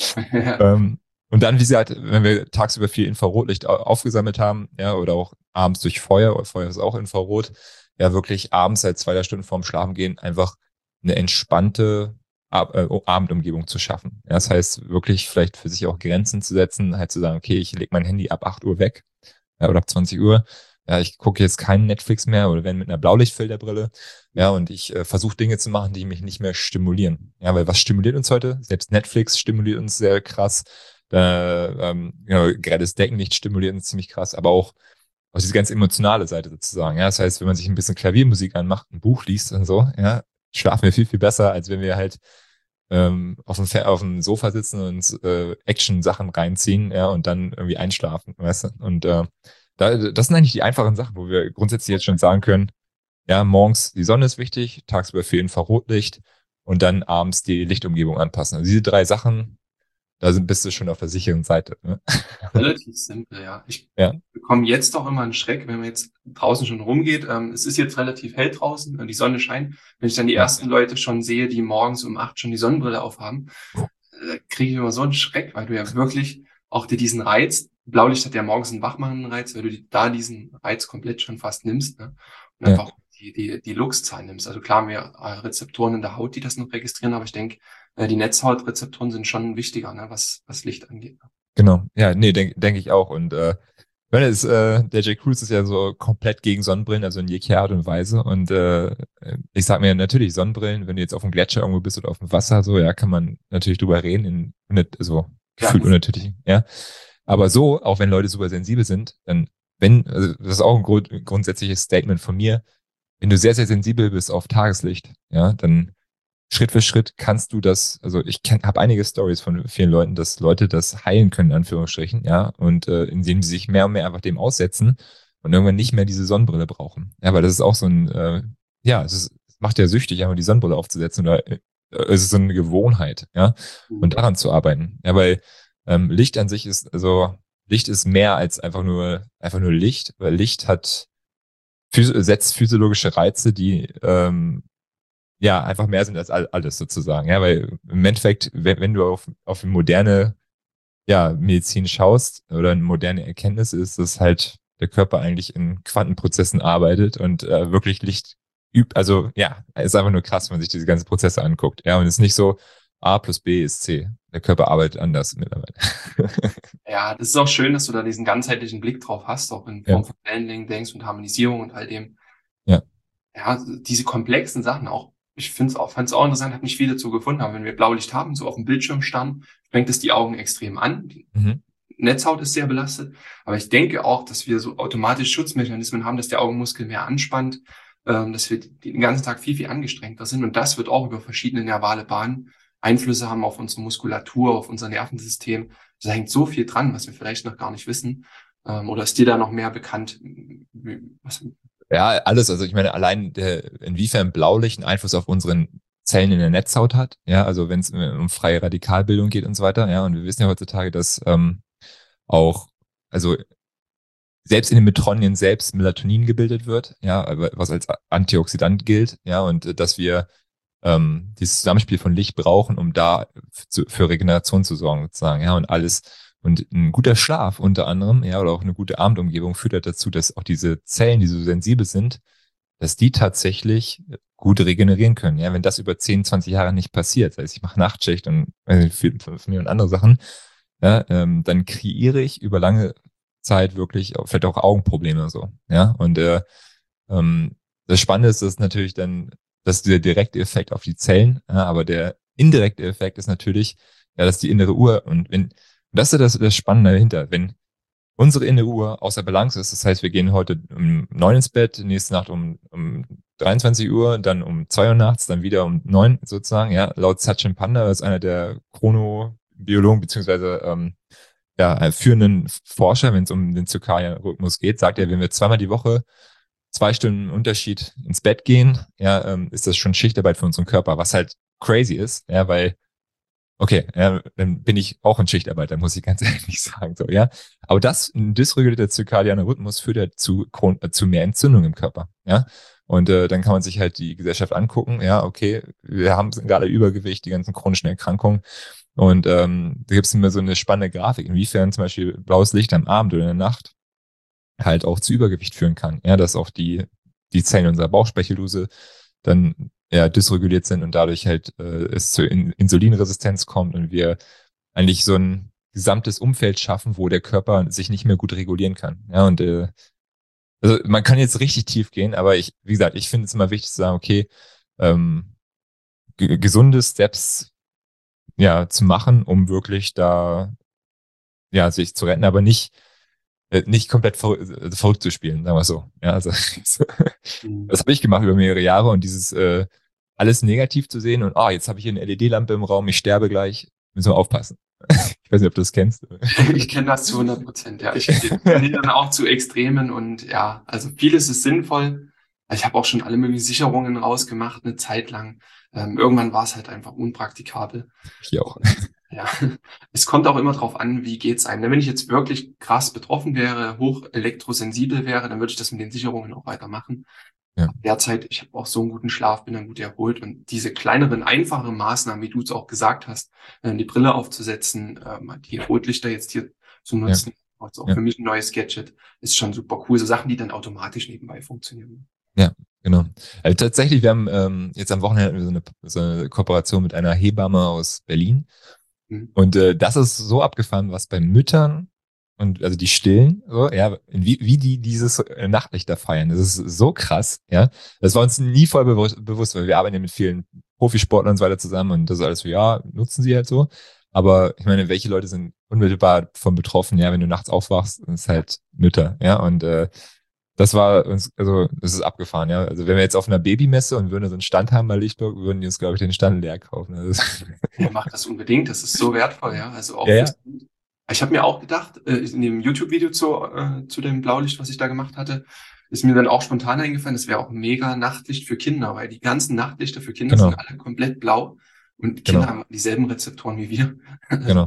ähm, und dann, wie gesagt, wenn wir tagsüber viel Infrarotlicht aufgesammelt haben, ja, oder auch abends durch Feuer, Feuer ist auch Infrarot, ja, wirklich abends seit zwei, drei Stunden vorm Schlafen gehen, einfach eine entspannte Ab äh, Abendumgebung zu schaffen. Ja, das heißt, wirklich vielleicht für sich auch Grenzen zu setzen, halt zu sagen, okay, ich lege mein Handy ab acht Uhr weg, ja, oder ab zwanzig Uhr. Ja, ich gucke jetzt keinen Netflix mehr oder wenn mit einer Blaulichtfilterbrille. Ja, und ich äh, versuche Dinge zu machen, die mich nicht mehr stimulieren. Ja, weil was stimuliert uns heute? Selbst Netflix stimuliert uns sehr krass. Äh, ähm, genau, gerade das Deckenlicht stimuliert uns ziemlich krass, aber auch aus diese ganz emotionale Seite sozusagen. Ja, das heißt, wenn man sich ein bisschen Klaviermusik anmacht, ein Buch liest und so, ja, schlafen wir viel, viel besser, als wenn wir halt ähm, auf, dem auf dem Sofa sitzen und uns äh, Action-Sachen reinziehen, ja, und dann irgendwie einschlafen, weißt du? Und äh, da, das sind eigentlich die einfachen Sachen, wo wir grundsätzlich jetzt schon sagen können, ja, morgens die Sonne ist wichtig, tagsüber viel Infrarotlicht und dann abends die Lichtumgebung anpassen. Also diese drei Sachen, da sind, bist du schon auf der sicheren Seite. Ne? Relativ simpel, ja. Ich ja. bekomme jetzt auch immer einen Schreck, wenn man jetzt draußen schon rumgeht. Ähm, es ist jetzt relativ hell draußen und die Sonne scheint. Wenn ich dann die Ja. ersten Leute schon sehe, die morgens um acht schon die Sonnenbrille aufhaben, äh, kriege ich immer so einen Schreck, weil du ja wirklich auch dir diesen Reiz, Blaulicht hat ja morgens einen wachmachenden Reiz, weil du die, da diesen Reiz komplett schon fast nimmst, ne? Und Ja. einfach die, die, die Luxzahl nimmst. Also klar haben wir äh, Rezeptoren in der Haut, die das noch registrieren, aber ich denke, äh, die Netzhautrezeptoren sind schon wichtiger, ne, was, was Licht angeht. Ne? Genau, ja, nee, denke denk ich auch. Und äh, wenn es, äh, der Jay Cruz ist ja so komplett gegen Sonnenbrillen, also in jeglicher Art und Weise. Und äh, ich sag mir natürlich, Sonnenbrillen, wenn du jetzt auf dem Gletscher irgendwo bist oder auf dem Wasser, so, ja, kann man natürlich drüber reden, in, in so gefühlt Ja. unnatürlich, ja. Aber so, auch wenn Leute super sensibel sind, dann, wenn, also das ist auch ein grund, grundsätzliches Statement von mir, wenn du sehr, sehr sensibel bist auf Tageslicht, ja, dann Schritt für Schritt kannst du das, also ich habe einige Stories von vielen Leuten, dass Leute das heilen können, in Anführungsstrichen, ja, und äh, indem sie sich mehr und mehr einfach dem aussetzen und irgendwann nicht mehr diese Sonnenbrille brauchen. Ja, weil das ist auch so ein, äh, ja, es, ist, es macht ja süchtig, einfach die Sonnenbrille aufzusetzen oder äh, es ist so eine Gewohnheit, ja, und daran zu arbeiten. Ja, weil ähm, Licht an sich ist, also Licht ist mehr als einfach nur, einfach nur Licht, weil Licht hat, phys setzt physiologische Reize, die ähm, ja, einfach mehr sind als alles sozusagen. Ja, weil im Endeffekt, wenn, wenn du auf, auf moderne ja, Medizin schaust oder eine moderne Erkenntnis ist, dass halt der Körper eigentlich in Quantenprozessen arbeitet und äh, wirklich Licht übt. Also ja, es ist einfach nur krass, wenn man sich diese ganzen Prozesse anguckt. Ja, und es ist nicht so, A plus B ist C. Der Körper arbeitet anders mittlerweile. Ja, das ist auch schön, dass du da diesen ganzheitlichen Blick drauf hast, auch in Form ja. von Handling, Denkst und Harmonisierung und all dem. Ja. Ja, diese komplexen Sachen auch. Ich finde es auch, fand es auch interessant, habe nicht viel dazu gefunden, aber wenn wir Blaulicht haben, so auf dem Bildschirm starren, sprengt es die Augen extrem an. Die mhm. Netzhaut ist sehr belastet. Aber ich denke auch, dass wir so automatisch Schutzmechanismen haben, dass der Augenmuskel mehr anspannt, ähm, dass wir den ganzen Tag viel, viel angestrengter sind. Und das wird auch über verschiedene nervale Bahnen Einflüsse haben auf unsere Muskulatur, auf unser Nervensystem. Da hängt so viel dran, was wir vielleicht noch gar nicht wissen. Ähm, oder ist dir da noch mehr bekannt? Was, Ja, alles. Also ich meine, allein der, inwiefern Blaulicht einen Einfluss auf unseren Zellen in der Netzhaut hat. Ja, also wenn es um freie Radikalbildung geht und so weiter. Ja, und wir wissen ja heutzutage, dass ähm, auch, also selbst in den Mitochondrien selbst Melatonin gebildet wird, ja, was als Antioxidant gilt, ja, und äh, dass wir ähm, dieses Zusammenspiel von Licht brauchen, um da zu, für Regeneration zu sorgen, sozusagen, ja, und alles. Und ein guter Schlaf unter anderem, ja, oder auch eine gute Abendumgebung führt halt dazu, dass auch diese Zellen, die so sensibel sind, dass die tatsächlich gut regenerieren können. Ja, wenn das über zehn, zwanzig Jahre nicht passiert, das heißt, ich mache Nachtschicht und äh, viel von mir und andere Sachen, ja, ähm, dann kreiere ich über lange Zeit wirklich auch, vielleicht auch Augenprobleme so. Ja, und äh, ähm, das Spannende ist, dass natürlich dann, dass der direkte Effekt auf die Zellen, ja, aber der indirekte Effekt ist natürlich, ja, dass die innere Uhr und wenn, das ist das, das Spannende dahinter, wenn unsere innere Uhr außer Balance ist, das heißt, wir gehen heute um neun ins Bett, nächste Nacht um, um dreiundzwanzig Uhr, dann um zwei Uhr nachts, dann wieder um neun sozusagen, ja, laut Sachin Panda, das ist einer der Chronobiologen, beziehungsweise ähm, ja, führenden Forscher, wenn es um den zirkadianen Rhythmus geht, sagt er, wenn wir zweimal die Woche zwei Stunden Unterschied ins Bett gehen, ja, ähm, ist das schon Schichtarbeit für unseren Körper, was halt crazy ist, ja, weil okay, ja, dann bin ich auch ein Schichtarbeiter, muss ich ganz ehrlich sagen, so, ja. Aber das, ein dysregulierter zirkadianer Rhythmus führt ja zu, äh, zu mehr Entzündung im Körper, ja. Und äh, dann kann man sich halt die Gesellschaft angucken, ja, okay, wir haben gerade Übergewicht, die ganzen chronischen Erkrankungen. Und ähm, da gibt es immer so eine spannende Grafik, inwiefern zum Beispiel blaues Licht am Abend oder in der Nacht halt auch zu Übergewicht führen kann. Ja, dass auch die, die Zellen unserer Bauchspeicheldrüse dann ja, dysreguliert sind und dadurch halt äh, es zur In- Insulinresistenz kommt und wir eigentlich so ein gesamtes Umfeld schaffen, wo der Körper sich nicht mehr gut regulieren kann. Ja, und äh, also man kann jetzt richtig tief gehen, aber ich, wie gesagt, ich finde es immer wichtig zu sagen, okay, ähm, g- gesunde Steps ja zu machen, um wirklich da ja sich zu retten, aber nicht äh, nicht komplett ver äh, verrückt zu spielen, sagen wir so. Ja, also Mhm. das habe ich gemacht über mehrere Jahre und dieses äh, alles negativ zu sehen und ah, jetzt habe ich hier eine L E D-Lampe im Raum, ich sterbe gleich, müssen wir aufpassen. Ich weiß nicht, ob du das kennst. Ich kenne das zu hundert Prozent, ja. Ich tendiere dann auch zu Extremen und ja, also vieles ist sinnvoll. Ich habe auch schon alle möglichen Sicherungen rausgemacht, eine Zeit lang. Ähm, irgendwann war es halt einfach unpraktikabel. Ich auch. Ja, es kommt auch immer drauf an, wie geht's einem. Wenn ich jetzt wirklich krass betroffen wäre, hoch elektrosensibel wäre, dann würde ich das mit den Sicherungen auch weitermachen. Ja. Derzeit, ich habe auch so einen guten Schlaf, bin dann gut erholt und diese kleineren, einfachen Maßnahmen, wie du es auch gesagt hast, äh, die Brille aufzusetzen, ähm, die Rotlichter jetzt hier zu nutzen, ja. Also auch ja. für mich ein neues Gadget, ist schon super cool. So Sachen, die dann automatisch nebenbei funktionieren. Ja, genau. Also tatsächlich, wir haben ähm, jetzt am Wochenende so eine, so eine Kooperation mit einer Hebamme aus Berlin. Mhm. Und äh, das ist so abgefahren, was bei Müttern und also die Stillen, so, ja, wie, wie die dieses äh, Nachtlichter feiern. Das ist so krass, ja. Das war uns nie voll bewusst, bewusst, weil wir arbeiten ja mit vielen Profisportlern und so weiter zusammen und das ist alles so, ja, nutzen sie halt so. Aber ich meine, welche Leute sind unmittelbar von betroffen, ja, wenn du nachts aufwachst, das ist halt Mütter, ja, und äh, das war uns, also das ist abgefahren, ja. Also wenn wir jetzt auf einer Babymesse und würden so einen Stand haben bei Lichtburg, würden die uns, glaube ich, den Stand leer kaufen. Also ja, macht das unbedingt, das ist so wertvoll, ja. Also auch ja, ja. Ich habe mir auch gedacht, äh, in dem YouTube-Video zu, äh, zu dem Blaulicht, was ich da gemacht hatte, ist mir dann auch spontan eingefallen, das wäre auch mega Nachtlicht für Kinder, weil die ganzen Nachtlichter für Kinder Genau. sind alle komplett blau und Kinder Genau. haben dieselben Rezeptoren wie wir. Genau.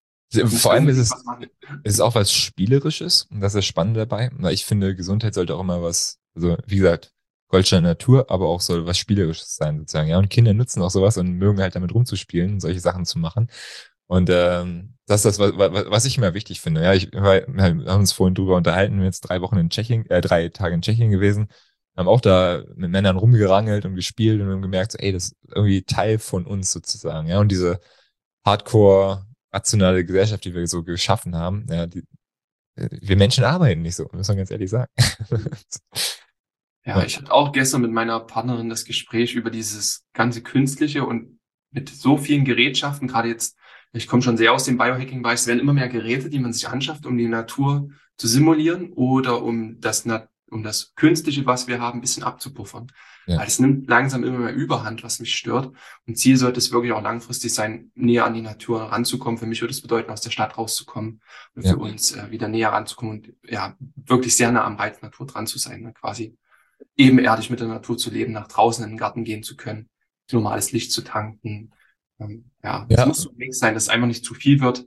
Vor allem ist es, es ist auch was Spielerisches und das ist spannend dabei. Weil ich finde, Gesundheit sollte auch immer was, also wie gesagt, Goldstein Natur, aber auch soll was Spielerisches sein sozusagen. Ja, und Kinder nutzen auch sowas und mögen halt damit rumzuspielen und solche Sachen zu machen. Und ähm, das ist das, was, was ich immer wichtig finde. Ja, ich, wir haben uns vorhin drüber unterhalten, wir sind jetzt drei Wochen in Tschechien, äh, drei Tage in Tschechien gewesen, haben auch da mit Männern rumgerangelt und gespielt und haben gemerkt, so, ey, das ist irgendwie Teil von uns sozusagen. Ja, und diese Hardcore rationale Gesellschaft, die wir so geschaffen haben, ja, die, wir Menschen arbeiten nicht so, muss man ganz ehrlich sagen. Ja, ich hatte auch gestern mit meiner Partnerin das Gespräch über dieses ganze Künstliche und mit so vielen Gerätschaften, gerade jetzt, ich komme schon sehr aus dem Biohacking-Bereich, es werden immer mehr Geräte, die man sich anschafft, um die Natur zu simulieren oder um das, um das Künstliche, was wir haben, ein bisschen abzupuffern. Ja. Weil es nimmt langsam immer mehr Überhand, was mich stört. Und Ziel sollte es wirklich auch langfristig sein, näher an die Natur ranzukommen. Für mich würde es bedeuten, aus der Stadt rauszukommen und ja. für uns äh, wieder näher ranzukommen und ja, wirklich sehr nah am Reiz Natur dran zu sein, ne? Quasi ebenerdig mit der Natur zu leben, nach draußen in den Garten gehen zu können, normales Licht zu tanken. Ähm, ja, es ja. muss so ein Mix sein, dass es einfach nicht zu viel wird.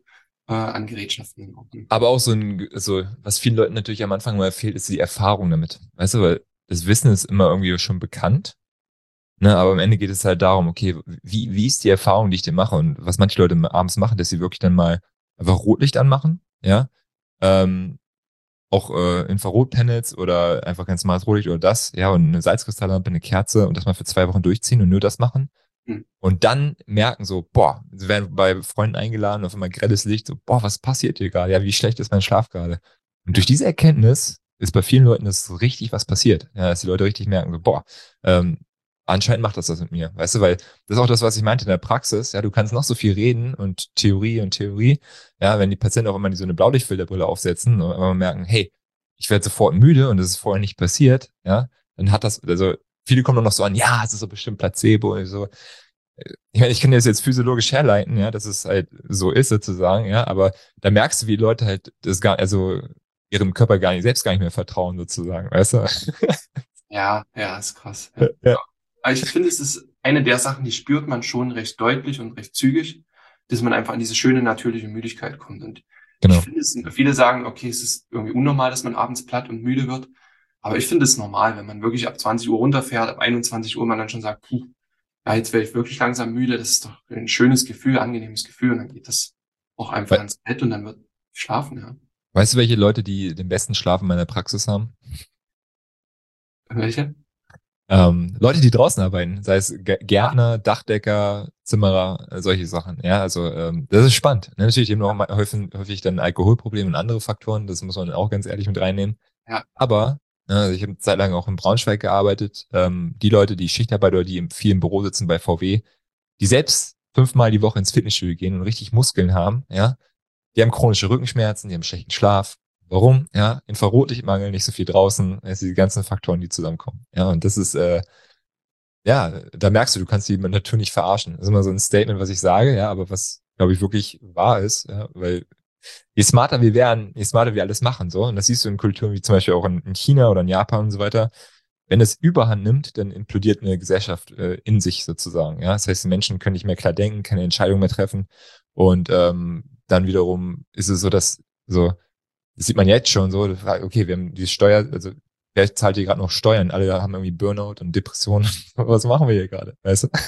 äh, an Gerätschaften. Aber auch so ein, so, was vielen Leuten natürlich am Anfang mal fehlt, ist die Erfahrung damit. Weißt du, weil das Wissen ist immer irgendwie schon bekannt. Ne, aber am Ende geht es halt darum, okay, wie, wie ist die Erfahrung, die ich dir mache? Und was manche Leute abends machen, dass sie wirklich dann mal einfach Rotlicht anmachen, ja, ähm, auch äh, Infrarotpanels oder einfach ganz normales Rotlicht oder das, ja, und eine Salzkristalllampe, eine Kerze und das mal für zwei Wochen durchziehen und nur das machen. Hm. Und dann merken so, boah, sie werden bei Freunden eingeladen, auf einmal grelles Licht, so, boah, was passiert hier gerade? Ja, wie schlecht ist mein Schlaf gerade? Und durch diese Erkenntnis ist bei vielen Leuten das so richtig was passiert. Ja, dass die Leute richtig merken, so, boah, ähm, anscheinend macht das was mit mir, weißt du, weil das ist auch das, was ich meinte in der Praxis, ja, du kannst noch so viel reden und Theorie und Theorie, ja, wenn die Patienten auch immer so eine Blaulichtfilterbrille aufsetzen und immer merken, hey, ich werde sofort müde und das ist vorher nicht passiert, ja, dann hat das, also viele kommen noch so an, ja, es ist so bestimmt Placebo und so. Ich meine, ich kann das jetzt physiologisch herleiten, ja, dass es halt so ist sozusagen, ja, aber da merkst du, wie Leute halt das gar, also ihrem Körper gar nicht, selbst gar nicht mehr vertrauen sozusagen, weißt du? Ja, ja, ist krass. Ja. Ja. Aber ich finde, es ist eine der Sachen, die spürt man schon recht deutlich und recht zügig, dass man einfach an diese schöne, natürliche Müdigkeit kommt. Und Genau. ich finde, es, viele sagen, okay, es ist irgendwie unnormal, dass man abends platt und müde wird. Aber ich finde es normal, wenn man wirklich ab zwanzig Uhr runterfährt, ab einundzwanzig Uhr man dann schon sagt, puh, ja, jetzt werde ich wirklich langsam müde. Das ist doch ein schönes Gefühl, angenehmes Gefühl. Und dann geht das auch einfach We- ans Bett und dann wird schlafen, ja. Weißt du, welche Leute, die den besten Schlaf in meiner Praxis haben? Welche? Ähm, Leute, die draußen arbeiten, sei es G- Gärtner, Dachdecker, Zimmerer, äh, solche Sachen. Ja, also ähm, das ist spannend. Ne? Natürlich eben auch mal häufig, häufig dann Alkoholprobleme und andere Faktoren, das muss man auch ganz ehrlich mit reinnehmen. Ja. Aber äh, also ich habe eine Zeit lang auch in Braunschweig gearbeitet. Ähm, die Leute, die Schichtarbeit oder die im vielen Büro sitzen bei V W, die selbst fünfmal die Woche ins Fitnessstudio gehen und richtig Muskeln haben, ja, die haben chronische Rückenschmerzen, die haben schlechten Schlaf. Warum? Ja, Infrarotlichtmangel, nicht so viel draußen, also die ganzen Faktoren, die zusammenkommen. Ja, und das ist, äh, ja, da merkst du, du kannst die Natur nicht verarschen. Das ist immer so ein Statement, was ich sage, ja, aber was, glaube ich, wirklich wahr ist, ja, weil je smarter wir werden, je smarter wir alles machen, so. Und das siehst du in Kulturen wie zum Beispiel auch in, in China oder in Japan und so weiter. Wenn es Überhand nimmt, dann implodiert eine Gesellschaft äh, in sich sozusagen. Ja, das heißt, die Menschen können nicht mehr klar denken, keine Entscheidungen mehr treffen. Und ähm, dann wiederum ist es so, dass so, das sieht man jetzt schon so, okay, wir haben die Steuer, also wer zahlt hier gerade noch Steuern? Alle haben irgendwie Burnout und Depressionen. Was machen wir hier gerade? Weißt du?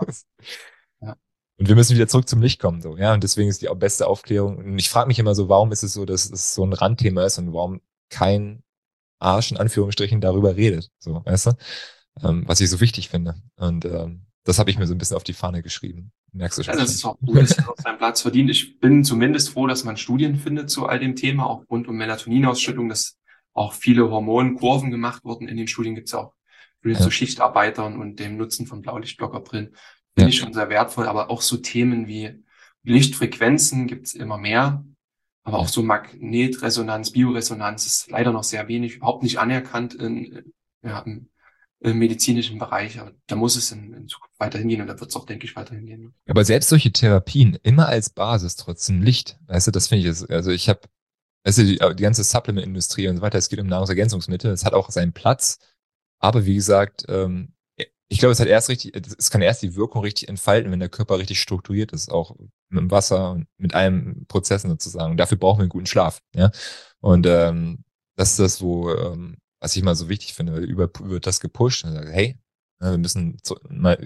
Ja. Und wir müssen wieder zurück zum Licht kommen, so, ja. Und deswegen ist die beste Aufklärung. Und ich frage mich immer so, warum ist es so, dass es so ein Randthema ist und warum kein Arsch in Anführungsstrichen darüber redet, so, weißt du? Ähm, was ich so wichtig finde. Und ähm, das habe ich mir so ein bisschen auf die Fahne geschrieben. Merkst du schon? Ja, das ist auch gut, dass er auf seinen Platz verdient. Ich bin zumindest froh, dass man Studien findet zu all dem Thema, auch rund um Melatoninausschüttung, dass auch viele Hormonkurven gemacht wurden. In den Studien gibt es auch Studien Ja. zu Schichtarbeitern und dem Nutzen von Blaulichtblockerbrillen. Finde Ja. ich schon sehr wertvoll, aber auch so Themen wie Lichtfrequenzen gibt es immer mehr. Aber auch so Magnetresonanz, Bioresonanz ist leider noch sehr wenig, überhaupt nicht anerkannt in, ja, im, im medizinischen Bereich. Aber da muss es in, in Zukunft weiterhin gehen und da wird es auch, denke ich, weiterhin gehen. Aber selbst solche Therapien immer als Basis trotzdem Licht, weißt du, das finde ich, ist, also ich habe, weißt du, die, die ganze Supplement-Industrie und so weiter, es geht um Nahrungsergänzungsmittel, es hat auch seinen Platz, aber wie gesagt, ähm, ich glaube, es hat erst richtig, es kann erst die Wirkung richtig entfalten, wenn der Körper richtig strukturiert ist, auch mit dem Wasser und mit allen Prozessen sozusagen. Und dafür brauchen wir einen guten Schlaf, ja. Und ähm, das ist das, wo, ähm, was ich mal so wichtig finde, weil über wird das gepusht und sagt, hey, ja, wir müssen zu, mal,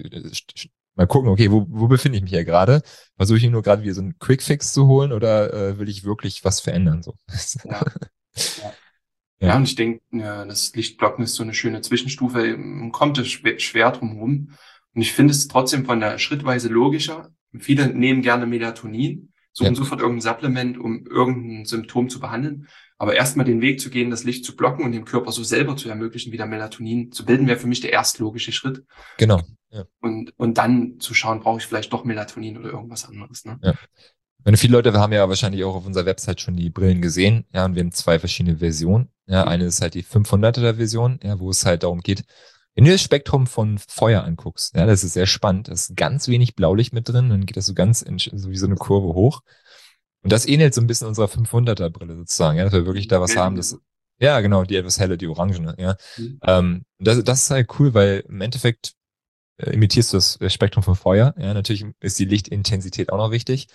mal gucken, okay, wo, wo befinde ich mich hier gerade? Versuche ich hier nur gerade wieder so einen Quickfix zu holen oder äh, will ich wirklich was verändern? So. Ja. Ja. Ja, und ich denke, ja, das Lichtblocken ist so eine schöne Zwischenstufe, man kommt es schwer, schwer drum rum. Und ich finde es trotzdem von der Schrittweise logischer. Viele nehmen gerne Melatonin, suchen Ja. sofort irgendein Supplement, um irgendein Symptom zu behandeln. Aber erstmal den Weg zu gehen, das Licht zu blocken und dem Körper so selber zu ermöglichen, wieder Melatonin zu bilden, wäre für mich der erstlogische Schritt. Genau. Ja. Und, und dann zu schauen, brauche ich vielleicht doch Melatonin oder irgendwas anderes. Ne? Ja. Meine, viele Leute haben ja wahrscheinlich auch auf unserer Website schon die Brillen gesehen. Ja, und wir haben zwei verschiedene Versionen. Ja, eine ist halt die fünfhunderter Version, ja, wo es halt darum geht, wenn du das Spektrum von Feuer anguckst, ja, das ist sehr spannend. Da ist ganz wenig Blaulicht mit drin, dann geht das so ganz in, so wie so eine Kurve hoch. Und das ähnelt so ein bisschen unserer fünfhunderter Brille sozusagen, ja, dass wir wirklich da was haben, das, ja, genau, die etwas helle, die orangene, ja. Mhm. Ähm, das, das ist halt cool, weil im Endeffekt äh, imitierst du das Spektrum von Feuer, ja, natürlich ist die Lichtintensität auch noch wichtig.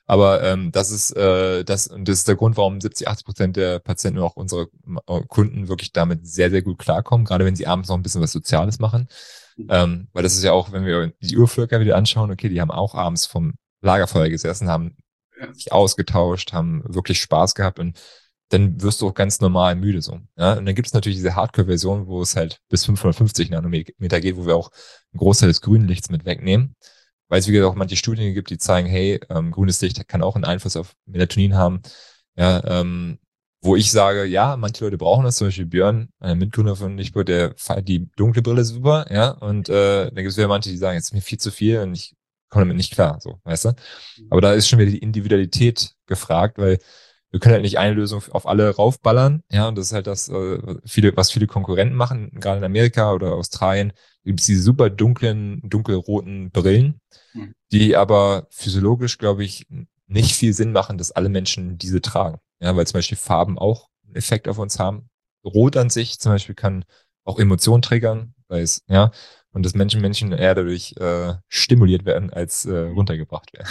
Aber ähm, das ist äh, das und das ist der Grund, warum siebzig, achtzig Prozent der Patienten und auch unsere äh, Kunden wirklich damit sehr, sehr gut klarkommen, gerade wenn sie abends noch ein bisschen was Soziales machen. Ähm, weil das ist ja auch, wenn wir die Urvölker wieder anschauen, okay, die haben auch abends vom Lagerfeuer gesessen, haben Ja. sich ausgetauscht, haben wirklich Spaß gehabt und dann wirst du auch ganz normal müde so. Ja? Und dann gibt es natürlich diese Hardcore-Version, wo es halt bis fünfhundertfünfzig Nanometer geht, wo wir auch einen Großteil des grünen Lichts mit wegnehmen. Weil es, wie gesagt, auch manche Studien gibt, die zeigen, hey, ähm, grünes Licht kann auch einen Einfluss auf Melatonin haben. Ja, ähm, wo ich sage, ja, manche Leute brauchen das, zum Beispiel Björn, ein Mitgründer von Lichtburg, der feiert die dunkle Brille super, ja, und äh, dann gibt es wieder manche, die sagen, jetzt ist mir viel zu viel und ich komme damit nicht klar, so, weißt du? Aber da ist schon wieder die Individualität gefragt, weil wir können halt nicht eine Lösung auf alle raufballern, ja, und das ist halt das, äh, viele, was viele Konkurrenten machen, gerade in Amerika oder Australien, gibt es diese super dunklen, dunkelroten Brillen, Mhm. die aber physiologisch, glaube ich, nicht viel Sinn machen, dass alle Menschen diese tragen. Ja, weil zum Beispiel Farben auch einen Effekt auf uns haben. Rot an sich zum Beispiel kann auch Emotionen triggern, weil es, ja, und dass Menschen, Menschen eher dadurch äh, stimuliert werden, als äh, runtergebracht werden.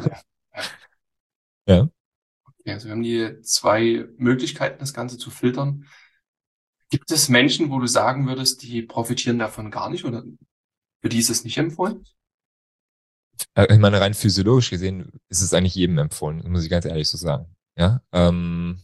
Ja. Ja, also wir haben die zwei Möglichkeiten, das Ganze zu filtern. Gibt es Menschen, wo du sagen würdest, die profitieren davon gar nicht oder für die ist es nicht empfohlen? Äh, Ich meine, rein physiologisch gesehen ist es eigentlich jedem empfohlen, muss ich ganz ehrlich so sagen. Ja. Ähm,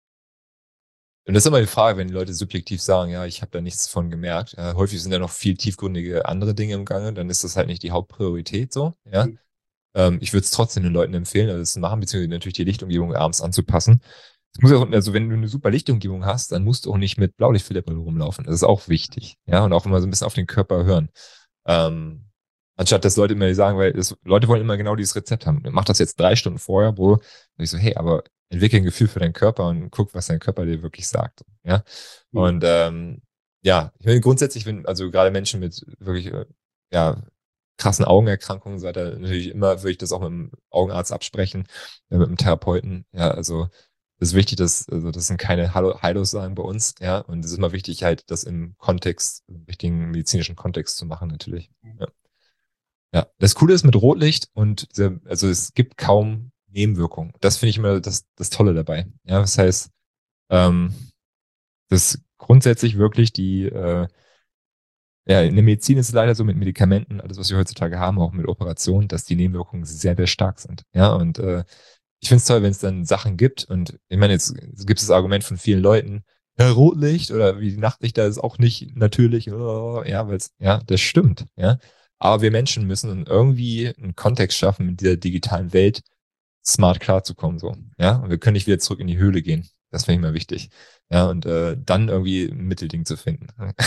und das ist immer die Frage, wenn die Leute subjektiv sagen, ja, ich habe da nichts von gemerkt. Äh, häufig sind ja noch viel tiefgründige andere Dinge im Gange, dann ist das halt nicht die Hauptpriorität so, ja. Mhm. Ähm, ich würde es trotzdem den Leuten empfehlen, also das zu machen, beziehungsweise natürlich die Lichtumgebung abends anzupassen. Es muss auch, also wenn du eine super Lichtumgebung hast, dann musst du auch nicht mit Blaulichtfilterbrille rumlaufen. Das ist auch wichtig. Ja, und auch immer so ein bisschen auf den Körper hören. Ähm, anstatt dass Leute immer sagen, weil das, Leute wollen immer genau dieses Rezept haben. Mach das jetzt drei Stunden vorher, Bro. Und ich so, hey, aber entwickel ein Gefühl für deinen Körper und guck, was dein Körper dir wirklich sagt. Ja. Mhm. Und ähm, ja, ich meine, grundsätzlich, wenn, also gerade Menschen mit wirklich, äh, ja, krassen Augenerkrankungen, so weiter, natürlich immer würde ich das auch mit dem Augenarzt absprechen, äh, mit dem Therapeuten. Ja, also das ist wichtig, dass, also das sind keine Heilungssagen bei uns, ja, und es ist immer wichtig, halt das im Kontext, im richtigen medizinischen Kontext zu machen, natürlich. Ja. Ja, das Coole ist mit Rotlicht und sehr, also es gibt kaum Nebenwirkungen. Das finde ich immer das, das Tolle dabei. Ja, das heißt, ähm, das grundsätzlich wirklich die, äh, ja, in der Medizin ist es leider so mit Medikamenten, alles, was wir heutzutage haben, auch mit Operationen, dass die Nebenwirkungen sehr, sehr stark sind. Ja, und äh, ich finde es toll, wenn es dann Sachen gibt. Und ich meine, jetzt gibt es das Argument von vielen Leuten, ja, Rotlicht oder wie die Nachtlichter ist auch nicht natürlich. Oh, ja, weil es, ja, das stimmt. Ja, aber wir Menschen müssen irgendwie einen Kontext schaffen, mit dieser digitalen Welt smart klarzukommen. So, ja, und wir können nicht wieder zurück in die Höhle gehen. Das finde ich mal wichtig. Ja, und äh, dann irgendwie ein Mittelding zu finden.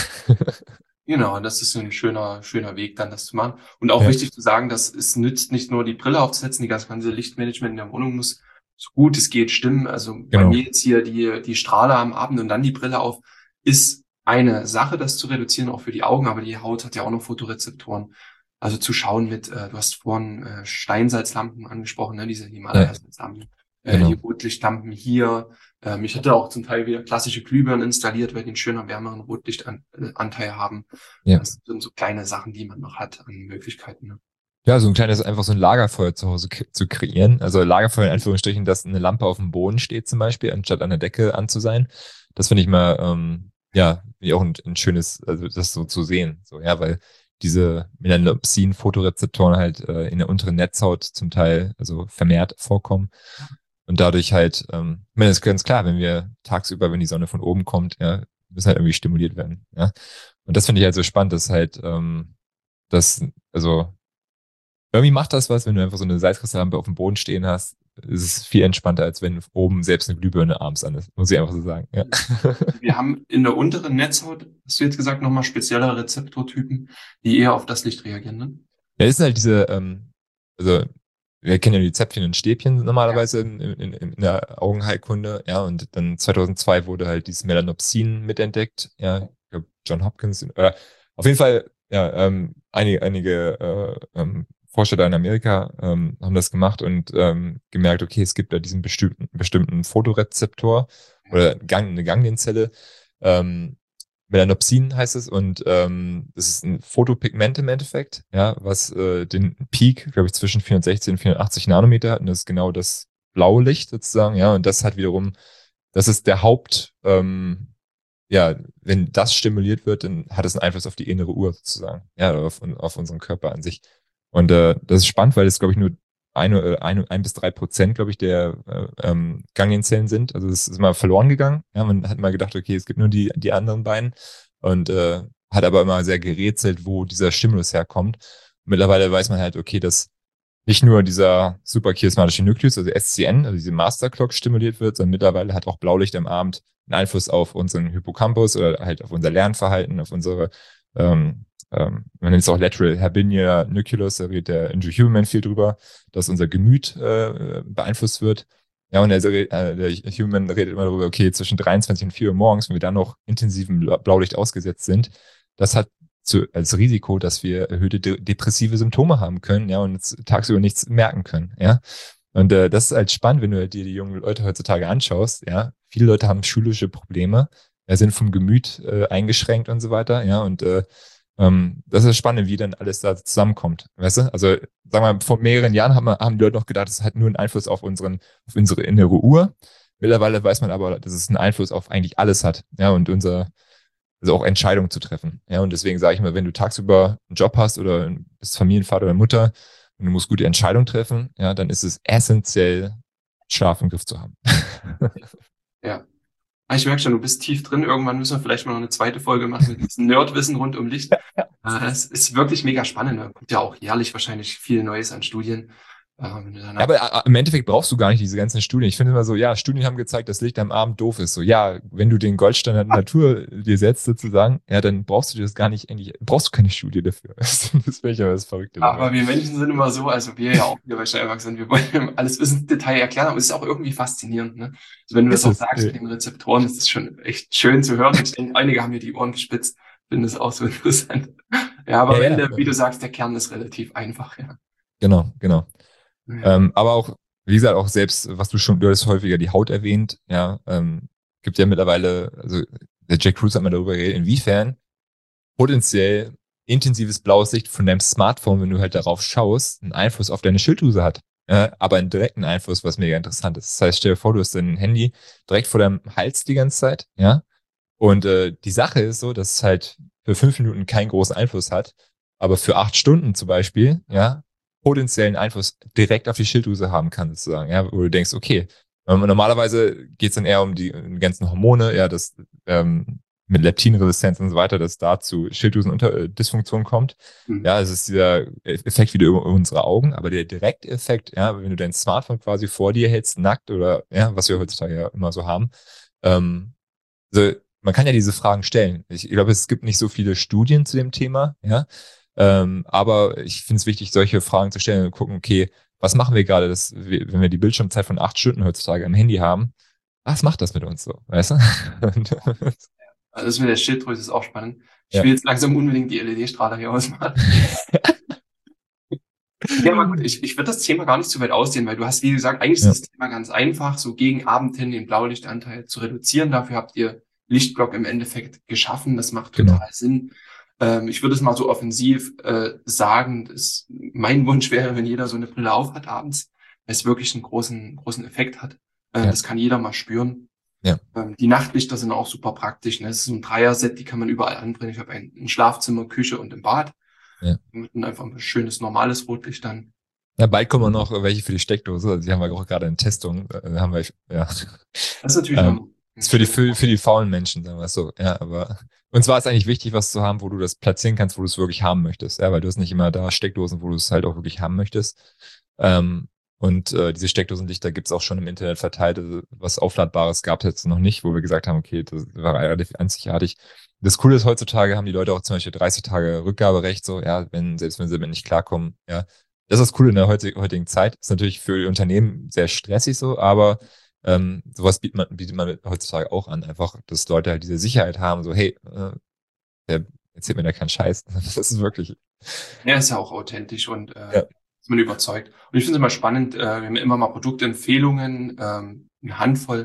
Genau, das ist ein schöner, schöner Weg, dann das zu machen. Und auch Ja. wichtig zu sagen, dass es nützt nicht nur die Brille aufzusetzen, die das ganze Lichtmanagement in der Wohnung muss so gut es geht stimmen. Also bei Genau. mir jetzt hier die, die Strahler am Abend und dann die Brille auf, ist eine Sache, das zu reduzieren, auch für die Augen, aber die Haut hat ja auch noch Photorezeptoren. Also zu schauen mit, äh, du hast vorhin äh, Steinsalzlampen angesprochen, ne, diese Himalaya-Salzlampen, äh, Genau. die Rotlichtlampen hier. Ähm, ich hatte auch zum Teil wieder klassische Glühbirnen installiert, weil die einen schöner, wärmeren Rotlichtanteil haben. Ja. Das sind so kleine Sachen, die man noch hat an Möglichkeiten. Ne? Ja, so ein kleines, einfach so ein Lagerfeuer zu Hause k- zu kreieren. Also Lagerfeuer in Anführungsstrichen, dass eine Lampe auf dem Boden steht zum Beispiel, anstatt an der Decke an zu sein. Das finde ich mal, ähm, ja, finde ich auch ein, ein schönes, also das so zu sehen. So, ja, weil diese Melanopsin-Photorezeptoren halt äh, in der unteren Netzhaut zum Teil also vermehrt vorkommen. Und dadurch halt, ähm, ich meine, das ist ganz klar, wenn wir tagsüber, wenn die Sonne von oben kommt, ja, müssen halt irgendwie stimuliert werden. Ja. Und das finde ich halt so spannend, dass halt, ähm, das, also irgendwie macht das was, wenn du einfach so eine Salzkristalllampe auf dem Boden stehen hast. Es ist viel entspannter, als wenn oben selbst eine Glühbirne abends an ist. Muss ich einfach so sagen. Ja, Wir haben in der unteren Netzhaut, hast du jetzt gesagt, nochmal spezielle Rezeptortypen, die eher auf das Licht reagieren. Ne? ja, das sind halt diese, ähm, also wir kennen ja die Zäpfchen und Stäbchen normalerweise in, in, in der Augenheilkunde. Ja, und dann zweitausendzwei wurde halt dieses Melanopsin mitentdeckt. Ja, ich glaube John Hopkins. Äh, auf jeden Fall, ja, ähm, einige, einige äh, ähm, Forscher da in Amerika ähm, haben das gemacht und ähm, gemerkt, okay, es gibt da diesen bestimmten, bestimmten Photorezeptor oder Gang, eine Ganglienzelle, ähm, Melanopsin heißt es und ähm, das ist ein Photopigment im Endeffekt, ja, was äh, den Peak, glaube ich, zwischen vierhundertsechzig und vierhundertachtzig Nanometer hat und das ist genau das blaue Licht sozusagen, ja, und das hat wiederum, das ist der Haupt, ähm, ja, wenn das stimuliert wird, dann hat es einen Einfluss auf die innere Uhr sozusagen, ja, oder auf, auf unseren Körper an sich. Und äh, das ist spannend, weil es, glaube ich, nur eine, äh, eine, ein bis drei Prozent, glaube ich, der äh, ähm, Ganglienzellen sind. Also es ist mal verloren gegangen. Ja, man hat mal gedacht, okay, es gibt nur die, die anderen beiden und äh, hat aber immer sehr gerätselt, wo dieser Stimulus herkommt. Mittlerweile weiß man halt, okay, dass nicht nur dieser suprachiasmatische Nukleus, also S C N, also diese Master Clock stimuliert wird, sondern mittlerweile hat auch Blaulicht am Abend einen Einfluss auf unseren Hippocampus oder halt auf unser Lernverhalten, auf unsere, ähm, ähm, man nennt es auch Lateral Habenula Nucleus, da redet der Andrew Huberman viel drüber, dass unser Gemüt äh, beeinflusst wird. Ja, und der, äh, der Huberman redet immer darüber, okay, zwischen dreiundzwanzig und vier Uhr morgens, wenn wir dann noch intensivem Blaulicht ausgesetzt sind, das hat zu, als Risiko, dass wir erhöhte de depressive Symptome haben können, ja, und jetzt tagsüber nichts merken können, ja. Und äh, das ist halt spannend, wenn du dir die jungen Leute heutzutage anschaust, ja. Viele Leute haben schulische Probleme, ja, sind vom Gemüt äh, eingeschränkt und so weiter, ja, und äh, ähm, das ist spannend, wie dann alles da zusammenkommt, weißt du? Also, sagen wir mal, vor mehreren Jahren haben, wir, haben die Leute noch gedacht, es hat nur einen Einfluss auf unseren, auf unsere innere Uhr. Mittlerweile weiß man aber, dass es einen Einfluss auf eigentlich alles hat, ja, und unser also auch Entscheidungen zu treffen. Ja, und deswegen sage ich mal, wenn du tagsüber einen Job hast oder bist Familienvater oder Mutter und du musst gute Entscheidungen treffen, ja, dann ist es essentiell, Schlaf im Griff zu haben. Ja. Ich merke schon, du bist tief drin. Irgendwann müssen wir vielleicht mal noch eine zweite Folge machen mit diesem Nerdwissen rund um Licht. Es ist wirklich mega spannend. Da kommt ja auch jährlich wahrscheinlich viel Neues an Studien. Ähm, ja, aber äh, im Endeffekt brauchst du gar nicht diese ganzen Studien. Ich finde immer so, ja, Studien haben gezeigt, dass Licht am Abend doof ist. So, ja, wenn du den Goldstandard Natur dir setzt sozusagen, ja, dann brauchst du dir das gar nicht, eigentlich brauchst du keine Studie dafür. Das finde ich aber das Verrückte. Aber dabei. Wir Menschen sind immer so, also wir ja auch hier bei Steiermark sind, wir wollen alles bis ins Detail erklären, aber es ist auch irgendwie faszinierend, ne? Also wenn du ist das auch sagst mit den Rezeptoren, ist das schon echt schön zu hören. Ich denke, einige haben mir die Ohren gespitzt, finden das auch so interessant. Ja, aber ja, wenn ja, der, wie du sagst, der Kern ist relativ einfach, ja. Genau, genau. Ja. Ähm, aber auch, wie gesagt, auch selbst, was du schon, du hast häufiger die Haut erwähnt, ja, ähm, gibt ja mittlerweile, also der Jack Kruse hat mal darüber geredet, inwiefern potenziell intensives blaues Licht von deinem Smartphone, wenn du halt darauf schaust, einen Einfluss auf deine Schilddrüse hat. Ja, aber einen direkten Einfluss, was mega interessant ist. Das heißt, stell dir vor, du hast dein Handy direkt vor deinem Hals die ganze Zeit, ja, und äh, die Sache ist so, dass es halt für fünf Minuten keinen großen Einfluss hat, aber für acht Stunden zum Beispiel, ja, potenziellen Einfluss direkt auf die Schilddrüse haben kann, sozusagen, ja, wo du denkst, okay, ähm, normalerweise geht es dann eher um die, um die ganzen Hormone, ja, das ähm, mit Leptinresistenz und so weiter, dass da zu Schilddrüsendysfunktion kommt. Mhm. Ja, es ist dieser Effekt wieder über unsere Augen, aber der Direkteffekt, ja, wenn du dein Smartphone quasi vor dir hältst, nackt oder, ja, was wir heutzutage ja immer so haben, ähm, also man kann ja diese Fragen stellen. Ich glaube, es gibt nicht so viele Studien zu dem Thema, ja, Ähm, aber ich finde es wichtig, solche Fragen zu stellen und gucken, okay, was machen wir gerade, dass wir, wenn wir die Bildschirmzeit von acht Stunden heutzutage am Handy haben, was macht das mit uns so, weißt du? Also das mit der Schilddrüse ist auch spannend. Ich ja. will jetzt langsam unbedingt die L E D-Strahler hier ausmachen. Ja, aber gut, ich, ich würde das Thema gar nicht so weit ausdehnen, weil du hast, wie gesagt, eigentlich ja. ist das Thema ganz einfach, so gegen Abend hin den Blaulichtanteil zu reduzieren. Dafür habt ihr Lichtblock im Endeffekt geschaffen. Das macht total genau. Sinn. Ähm, ich würde es mal so offensiv äh, sagen, dass mein Wunsch wäre, wenn jeder so eine Brille aufhat abends, weil es wirklich einen großen, großen Effekt hat. Äh, ja. Das kann jeder mal spüren. Ja. Ähm, die Nachtlichter sind auch super praktisch. Ne? Das ist so ein Dreier-Set, die kann man überall anbringen. Ich habe ein, ein Schlafzimmer, Küche und im Bad. Ja. Und einfach ein schönes, normales Rotlicht dann. Ja, bald kommen noch welche für die Steckdose. Also die haben wir auch gerade in Testung. Da haben wir, ja. Das ist natürlich ähm, ist für die, für, für die faulen Menschen, sagen wir es so. Ja, aber uns war es eigentlich wichtig, was zu haben, wo du das platzieren kannst, wo du es wirklich haben möchtest. Ja, weil du hast nicht immer da Steckdosen, wo du es halt auch wirklich haben möchtest. Ähm, und äh, diese Steckdosenlichter gibt es auch schon im Internet verteilt. Also, was Aufladbares gab es jetzt noch nicht, wo wir gesagt haben, okay, das war relativ einzigartig. Das Coole ist, heutzutage haben die Leute auch zum Beispiel dreißig Tage Rückgaberecht, so, ja, wenn, selbst wenn sie damit nicht klarkommen, ja. Das ist das Coole in der heutigen Zeit. Ist natürlich für die Unternehmen sehr stressig so, aber ähm, sowas bietet man, bietet man heutzutage auch an. Einfach, dass Leute halt diese Sicherheit haben, so, hey, äh, der erzählt mir da keinen Scheiß. Das ist wirklich. Ja, ist ja auch authentisch und äh, ja. ist man überzeugt. Und ich finde es immer spannend, äh, wir haben immer mal Produktempfehlungen, ähm, eine Handvoll,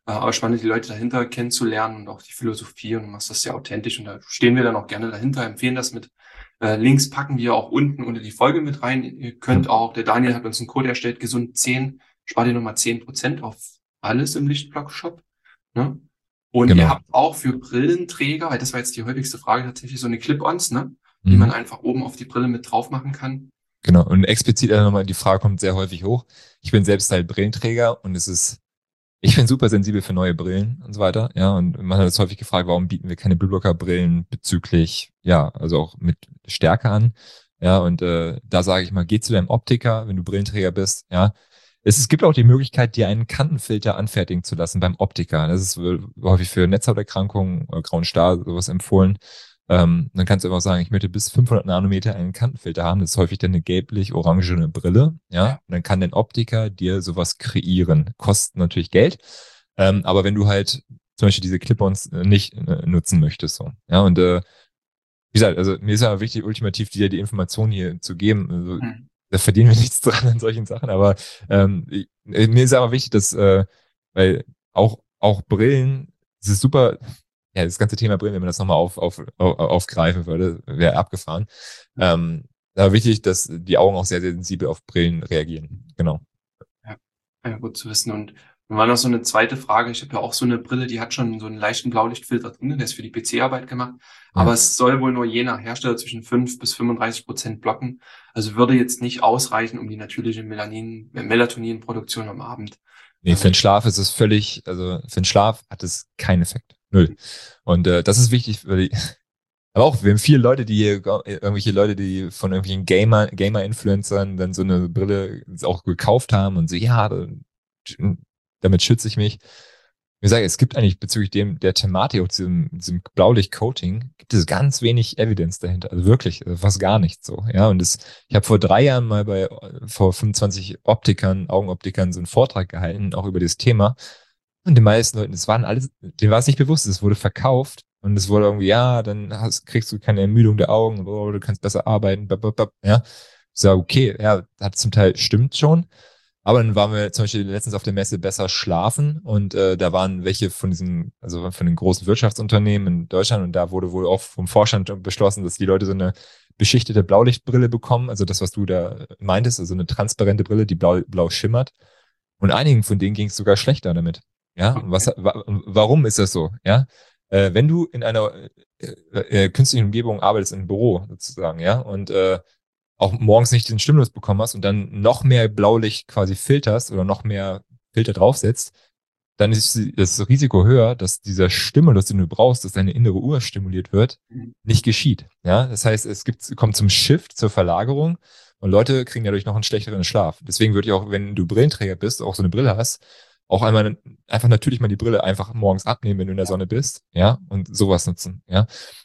aber spannend, die Leute dahinter kennenzulernen und auch die Philosophie, und du machst das sehr authentisch, und da stehen wir dann auch gerne dahinter, empfehlen das mit äh, Links, packen wir auch unten unter die Folge mit rein. Ihr könnt auch, der Daniel hat uns einen Code erstellt, gesund zehn, spart ihr nochmal zehn Prozent auf alles im Lichtblock-Shop. Ne? Und Genau. ihr habt auch für Brillenträger, weil das war jetzt die häufigste Frage, tatsächlich so eine Clip-Ons, ne? Die Mhm. man einfach oben auf die Brille mit drauf machen kann. Genau. Und explizit nochmal, die Frage kommt sehr häufig hoch. Ich bin selbst halt Brillenträger und es ist, ich bin super sensibel für neue Brillen und so weiter. Ja, und man hat jetzt häufig gefragt, warum bieten wir keine Blueblocker-Brillen bezüglich, ja, also auch mit Stärke an. Ja, und äh, da sage ich mal, geh zu deinem Optiker, wenn du Brillenträger bist. Ja, es, es gibt auch die Möglichkeit, dir einen Kantenfilter anfertigen zu lassen beim Optiker. Das ist häufig für Netzhauterkrankungen oder grauen Star sowas empfohlen. Ähm, dann kannst du einfach sagen, ich möchte bis fünfhundert Nanometer einen Kantenfilter haben. Das ist häufig dann eine gelblich-orangene Brille. Ja, und dann kann dein Optiker dir sowas kreieren. Kostet natürlich Geld. Ähm, aber wenn du halt zum Beispiel diese Clip-Ons nicht äh, nutzen möchtest, so. Ja, und äh, wie gesagt, also mir ist ja wichtig, ultimativ dir die Information hier zu geben. Also, Mhm. da verdienen wir nichts dran an solchen Sachen, aber ähm, ich, mir ist aber wichtig, dass, äh, weil auch, auch Brillen, es ist super, ja, das ganze Thema Brillen, wenn man das nochmal auf, auf, auf, aufgreifen würde, wäre abgefahren. Ähm, aber wichtig, dass die Augen auch sehr, sehr sensibel auf Brillen reagieren. Genau. Ja, ja, gut zu wissen. Und dann war noch so eine zweite Frage. Ich habe ja auch so eine Brille, die hat schon so einen leichten Blaulichtfilter drin, der ist für die P C-Arbeit gemacht. Ja. Aber es soll wohl nur je nach Hersteller zwischen fünf bis fünfunddreißig Prozent blocken. Also würde jetzt nicht ausreichen, um die natürliche Melanin, äh, Melatoninproduktion am Abend. Nee, für den Schlaf ist es völlig, also für den Schlaf hat es keinen Effekt. Null. Und äh, das ist wichtig für die, aber auch, wir haben viele Leute, die hier, irgendwelche Leute, die von irgendwelchen Gamer, Gamer-Influencern dann so eine Brille auch gekauft haben und so, ja, damit schütze ich mich. Wie gesagt, es gibt eigentlich bezüglich dem, der Thematik, auch diesem, diesem Blaulicht-Coating, gibt es ganz wenig Evidence dahinter. Also wirklich, fast gar nicht so. Ja, und das, ich habe vor drei Jahren mal bei, vor fünfundzwanzig Optikern, Augenoptikern so einen Vortrag gehalten, auch über das Thema. Und den meisten Leuten, es waren alles, denen war es nicht bewusst, es wurde verkauft und es wurde irgendwie, ja, dann hast, kriegst du keine Ermüdung der Augen, oh, du kannst besser arbeiten, blablabla, ja. Ich sage, okay, ja, hat zum Teil stimmt schon. Aber dann waren wir zum Beispiel letztens auf der Messe besser schlafen und äh, da waren welche von diesen, also von den großen Wirtschaftsunternehmen in Deutschland und da wurde wohl auch vom Vorstand beschlossen, dass die Leute so eine beschichtete Blaulichtbrille bekommen, also das, was du da meintest, also eine transparente Brille, die blau, blau schimmert. Und einigen von denen ging es sogar schlechter damit. Ja, und was, wa, warum ist das so? Ja, äh, wenn du in einer äh, äh, künstlichen Umgebung arbeitest, im Büro sozusagen, ja, und äh, auch morgens nicht den Stimulus bekommen hast und dann noch mehr Blaulicht quasi filterst oder noch mehr Filter draufsetzt, dann ist das Risiko höher, dass dieser Stimulus, den du brauchst, dass deine innere Uhr stimuliert wird, nicht geschieht. Ja, das heißt, es gibt, kommt zum Shift, zur Verlagerung und Leute kriegen dadurch noch einen schlechteren Schlaf. Deswegen würde ich auch, wenn du Brillenträger bist, auch so eine Brille hast, auch einmal einfach natürlich mal die Brille einfach morgens abnehmen, wenn du in der Sonne bist, ja, und sowas nutzen, ja.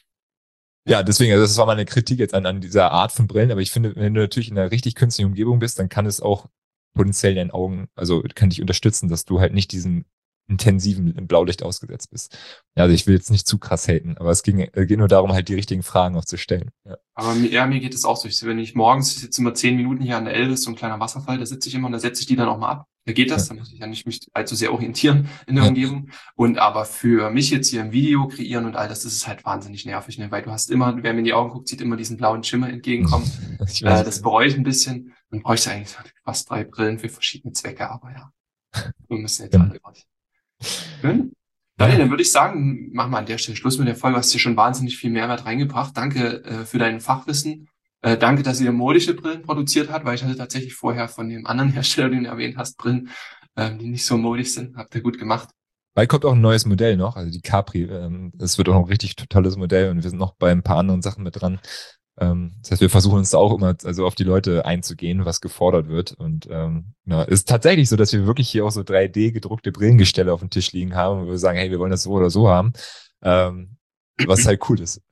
Ja, deswegen, also das war meine Kritik jetzt an, an dieser Art von Brillen, aber ich finde, wenn du natürlich in einer richtig künstlichen Umgebung bist, dann kann es auch potenziell deinen Augen, also kann dich unterstützen, dass du halt nicht diesem intensiven Blaulicht ausgesetzt bist. Ja, also ich will jetzt nicht zu krass haten, aber es ging, äh, geht nur darum, halt die richtigen Fragen auch zu stellen. Ja. Aber mir, ja, mir geht es auch so. Ich, wenn ich morgens, ich sitze immer zehn Minuten hier an der Elbe, ist so ein kleiner Wasserfall, da sitze ich immer und da setze ich die dann auch mal ab. Da geht das, Ja. da muss ich ja nicht mich allzu sehr orientieren in der Ja. Umgebung. Und aber für mich jetzt hier im Video kreieren und all das, das ist halt wahnsinnig nervig, ne? Weil du hast immer, wer mir in die Augen guckt, sieht immer diesen blauen Schimmer entgegenkommen. Ich äh, weiß, das bereue ich ein bisschen. Man bräuchte eigentlich fast drei Brillen für verschiedene Zwecke, aber ja, wir müssen jetzt Ja. alle durch. Schön. Daniel, dann würde ich sagen, machen wir an der Stelle Schluss mit der Folge. Du hast hier schon wahnsinnig viel Mehrwert reingebracht. Danke äh, für dein Fachwissen. Äh, danke, dass ihr modische Brillen produziert habt, weil ich hatte tatsächlich vorher von dem anderen Hersteller, den du erwähnt hast, Brillen, ähm, die nicht so modisch sind. Habt ihr gut gemacht. Bald kommt auch ein neues Modell noch, also die Capri. Ähm, das wird auch ein richtig tolles Modell und wir sind noch bei ein paar anderen Sachen mit dran. Ähm, das heißt, wir versuchen uns da auch immer also auf die Leute einzugehen, was gefordert wird. Und ähm, ja, es ist tatsächlich so, dass wir wirklich hier auch so drei D gedruckte Brillengestelle auf dem Tisch liegen haben und wir sagen, hey, wir wollen das so oder so haben. Ähm, was halt cool ist.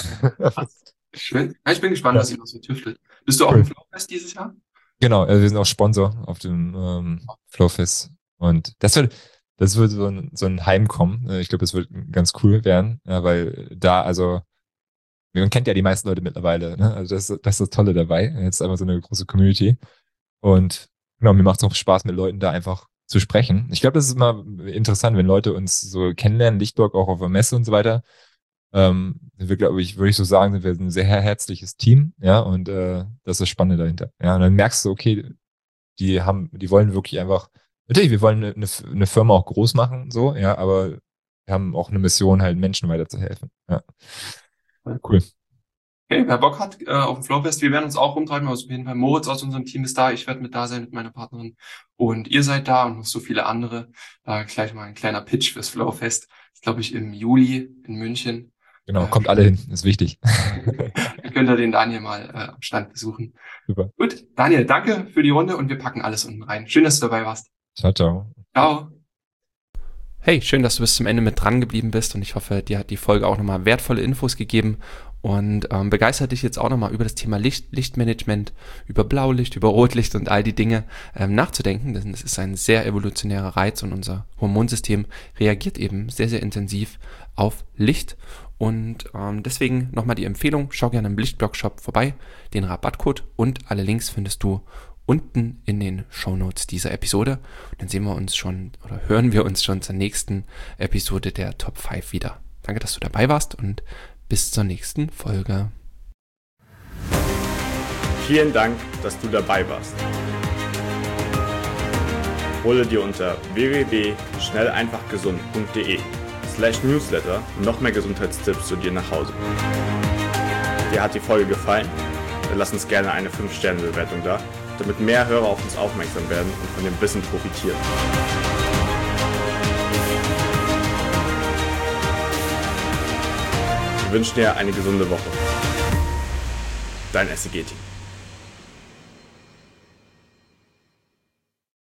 Schön. Ja, ich bin gespannt, Ja. was ihr noch so tüftelt. Bist du auch Cool. im Flowfest dieses Jahr? Genau, also wir sind auch Sponsor auf dem ähm, Flowfest. Und das wird, das wird so ein, so ein Heimkommen. Ich glaube, das wird ganz cool werden, ja, weil da, also man kennt ja die meisten Leute mittlerweile, ne? Also das, das ist das Tolle dabei. Jetzt einfach so eine große Community. Und genau, mir macht es auch Spaß, mit Leuten da einfach zu sprechen. Ich glaube, das ist immer interessant, wenn Leute uns so kennenlernen, Lichtblock auch auf der Messe und so weiter. Ähm, wir, glaube ich, würde ich so sagen, sind wir ein sehr herzliches Team, ja, und äh, das ist das Spannende dahinter. Ja, und dann merkst du, okay, die haben, die wollen wirklich einfach, natürlich, wir wollen eine, eine Firma auch groß machen, so, ja, aber wir haben auch eine Mission, halt Menschen weiterzuhelfen. Ja. Cool. Okay, wer Bock hat äh, auf dem Flowfest, wir werden uns auch rumtreiben. Also auf jeden Fall Moritz aus unserem Team ist da. Ich werde mit da sein mit meiner Partnerin. Und ihr seid da und noch so viele andere. Äh, gleich mal ein kleiner Pitch fürs Flowfest. Das glaube ich im Juli in München. Genau, äh, kommt alle hin, ist wichtig. Ihr könnt da den Daniel mal äh, am Stand besuchen. Super. Gut, Daniel, danke für die Runde und wir packen alles unten rein. Schön, dass du dabei warst. Ciao, ciao. Ciao. Hey, schön, dass du bis zum Ende mit dran geblieben bist und ich hoffe, dir hat die Folge auch nochmal wertvolle Infos gegeben und ähm, begeistert dich jetzt auch nochmal über das Thema Licht, Lichtmanagement, über Blaulicht, über Rotlicht und all die Dinge ähm, nachzudenken, denn es ist ein sehr evolutionärer Reiz und unser Hormonsystem reagiert eben sehr, sehr intensiv auf Licht und ähm, deswegen nochmal die Empfehlung, schau gerne im Lichtblog-Shop vorbei, den Rabattcode und alle Links findest du unten in den Shownotes dieser Episode. Und dann sehen wir uns schon oder hören wir uns schon zur nächsten Episode der Top fünf wieder. Danke, dass du dabei warst und bis zur nächsten Folge. Vielen Dank, dass du dabei warst. Hole dir unter w w w punkt schnell einfach gesund punkt de slash newsletter noch mehr Gesundheitstipps zu dir nach Hause. Dir hat die Folge gefallen? Dann lass uns gerne eine fünf Sterne Bewertung da, damit mehr Hörer auf uns aufmerksam werden und von dem Wissen profitieren. Wir wünschen dir eine gesunde Woche. Dein S E G-Team.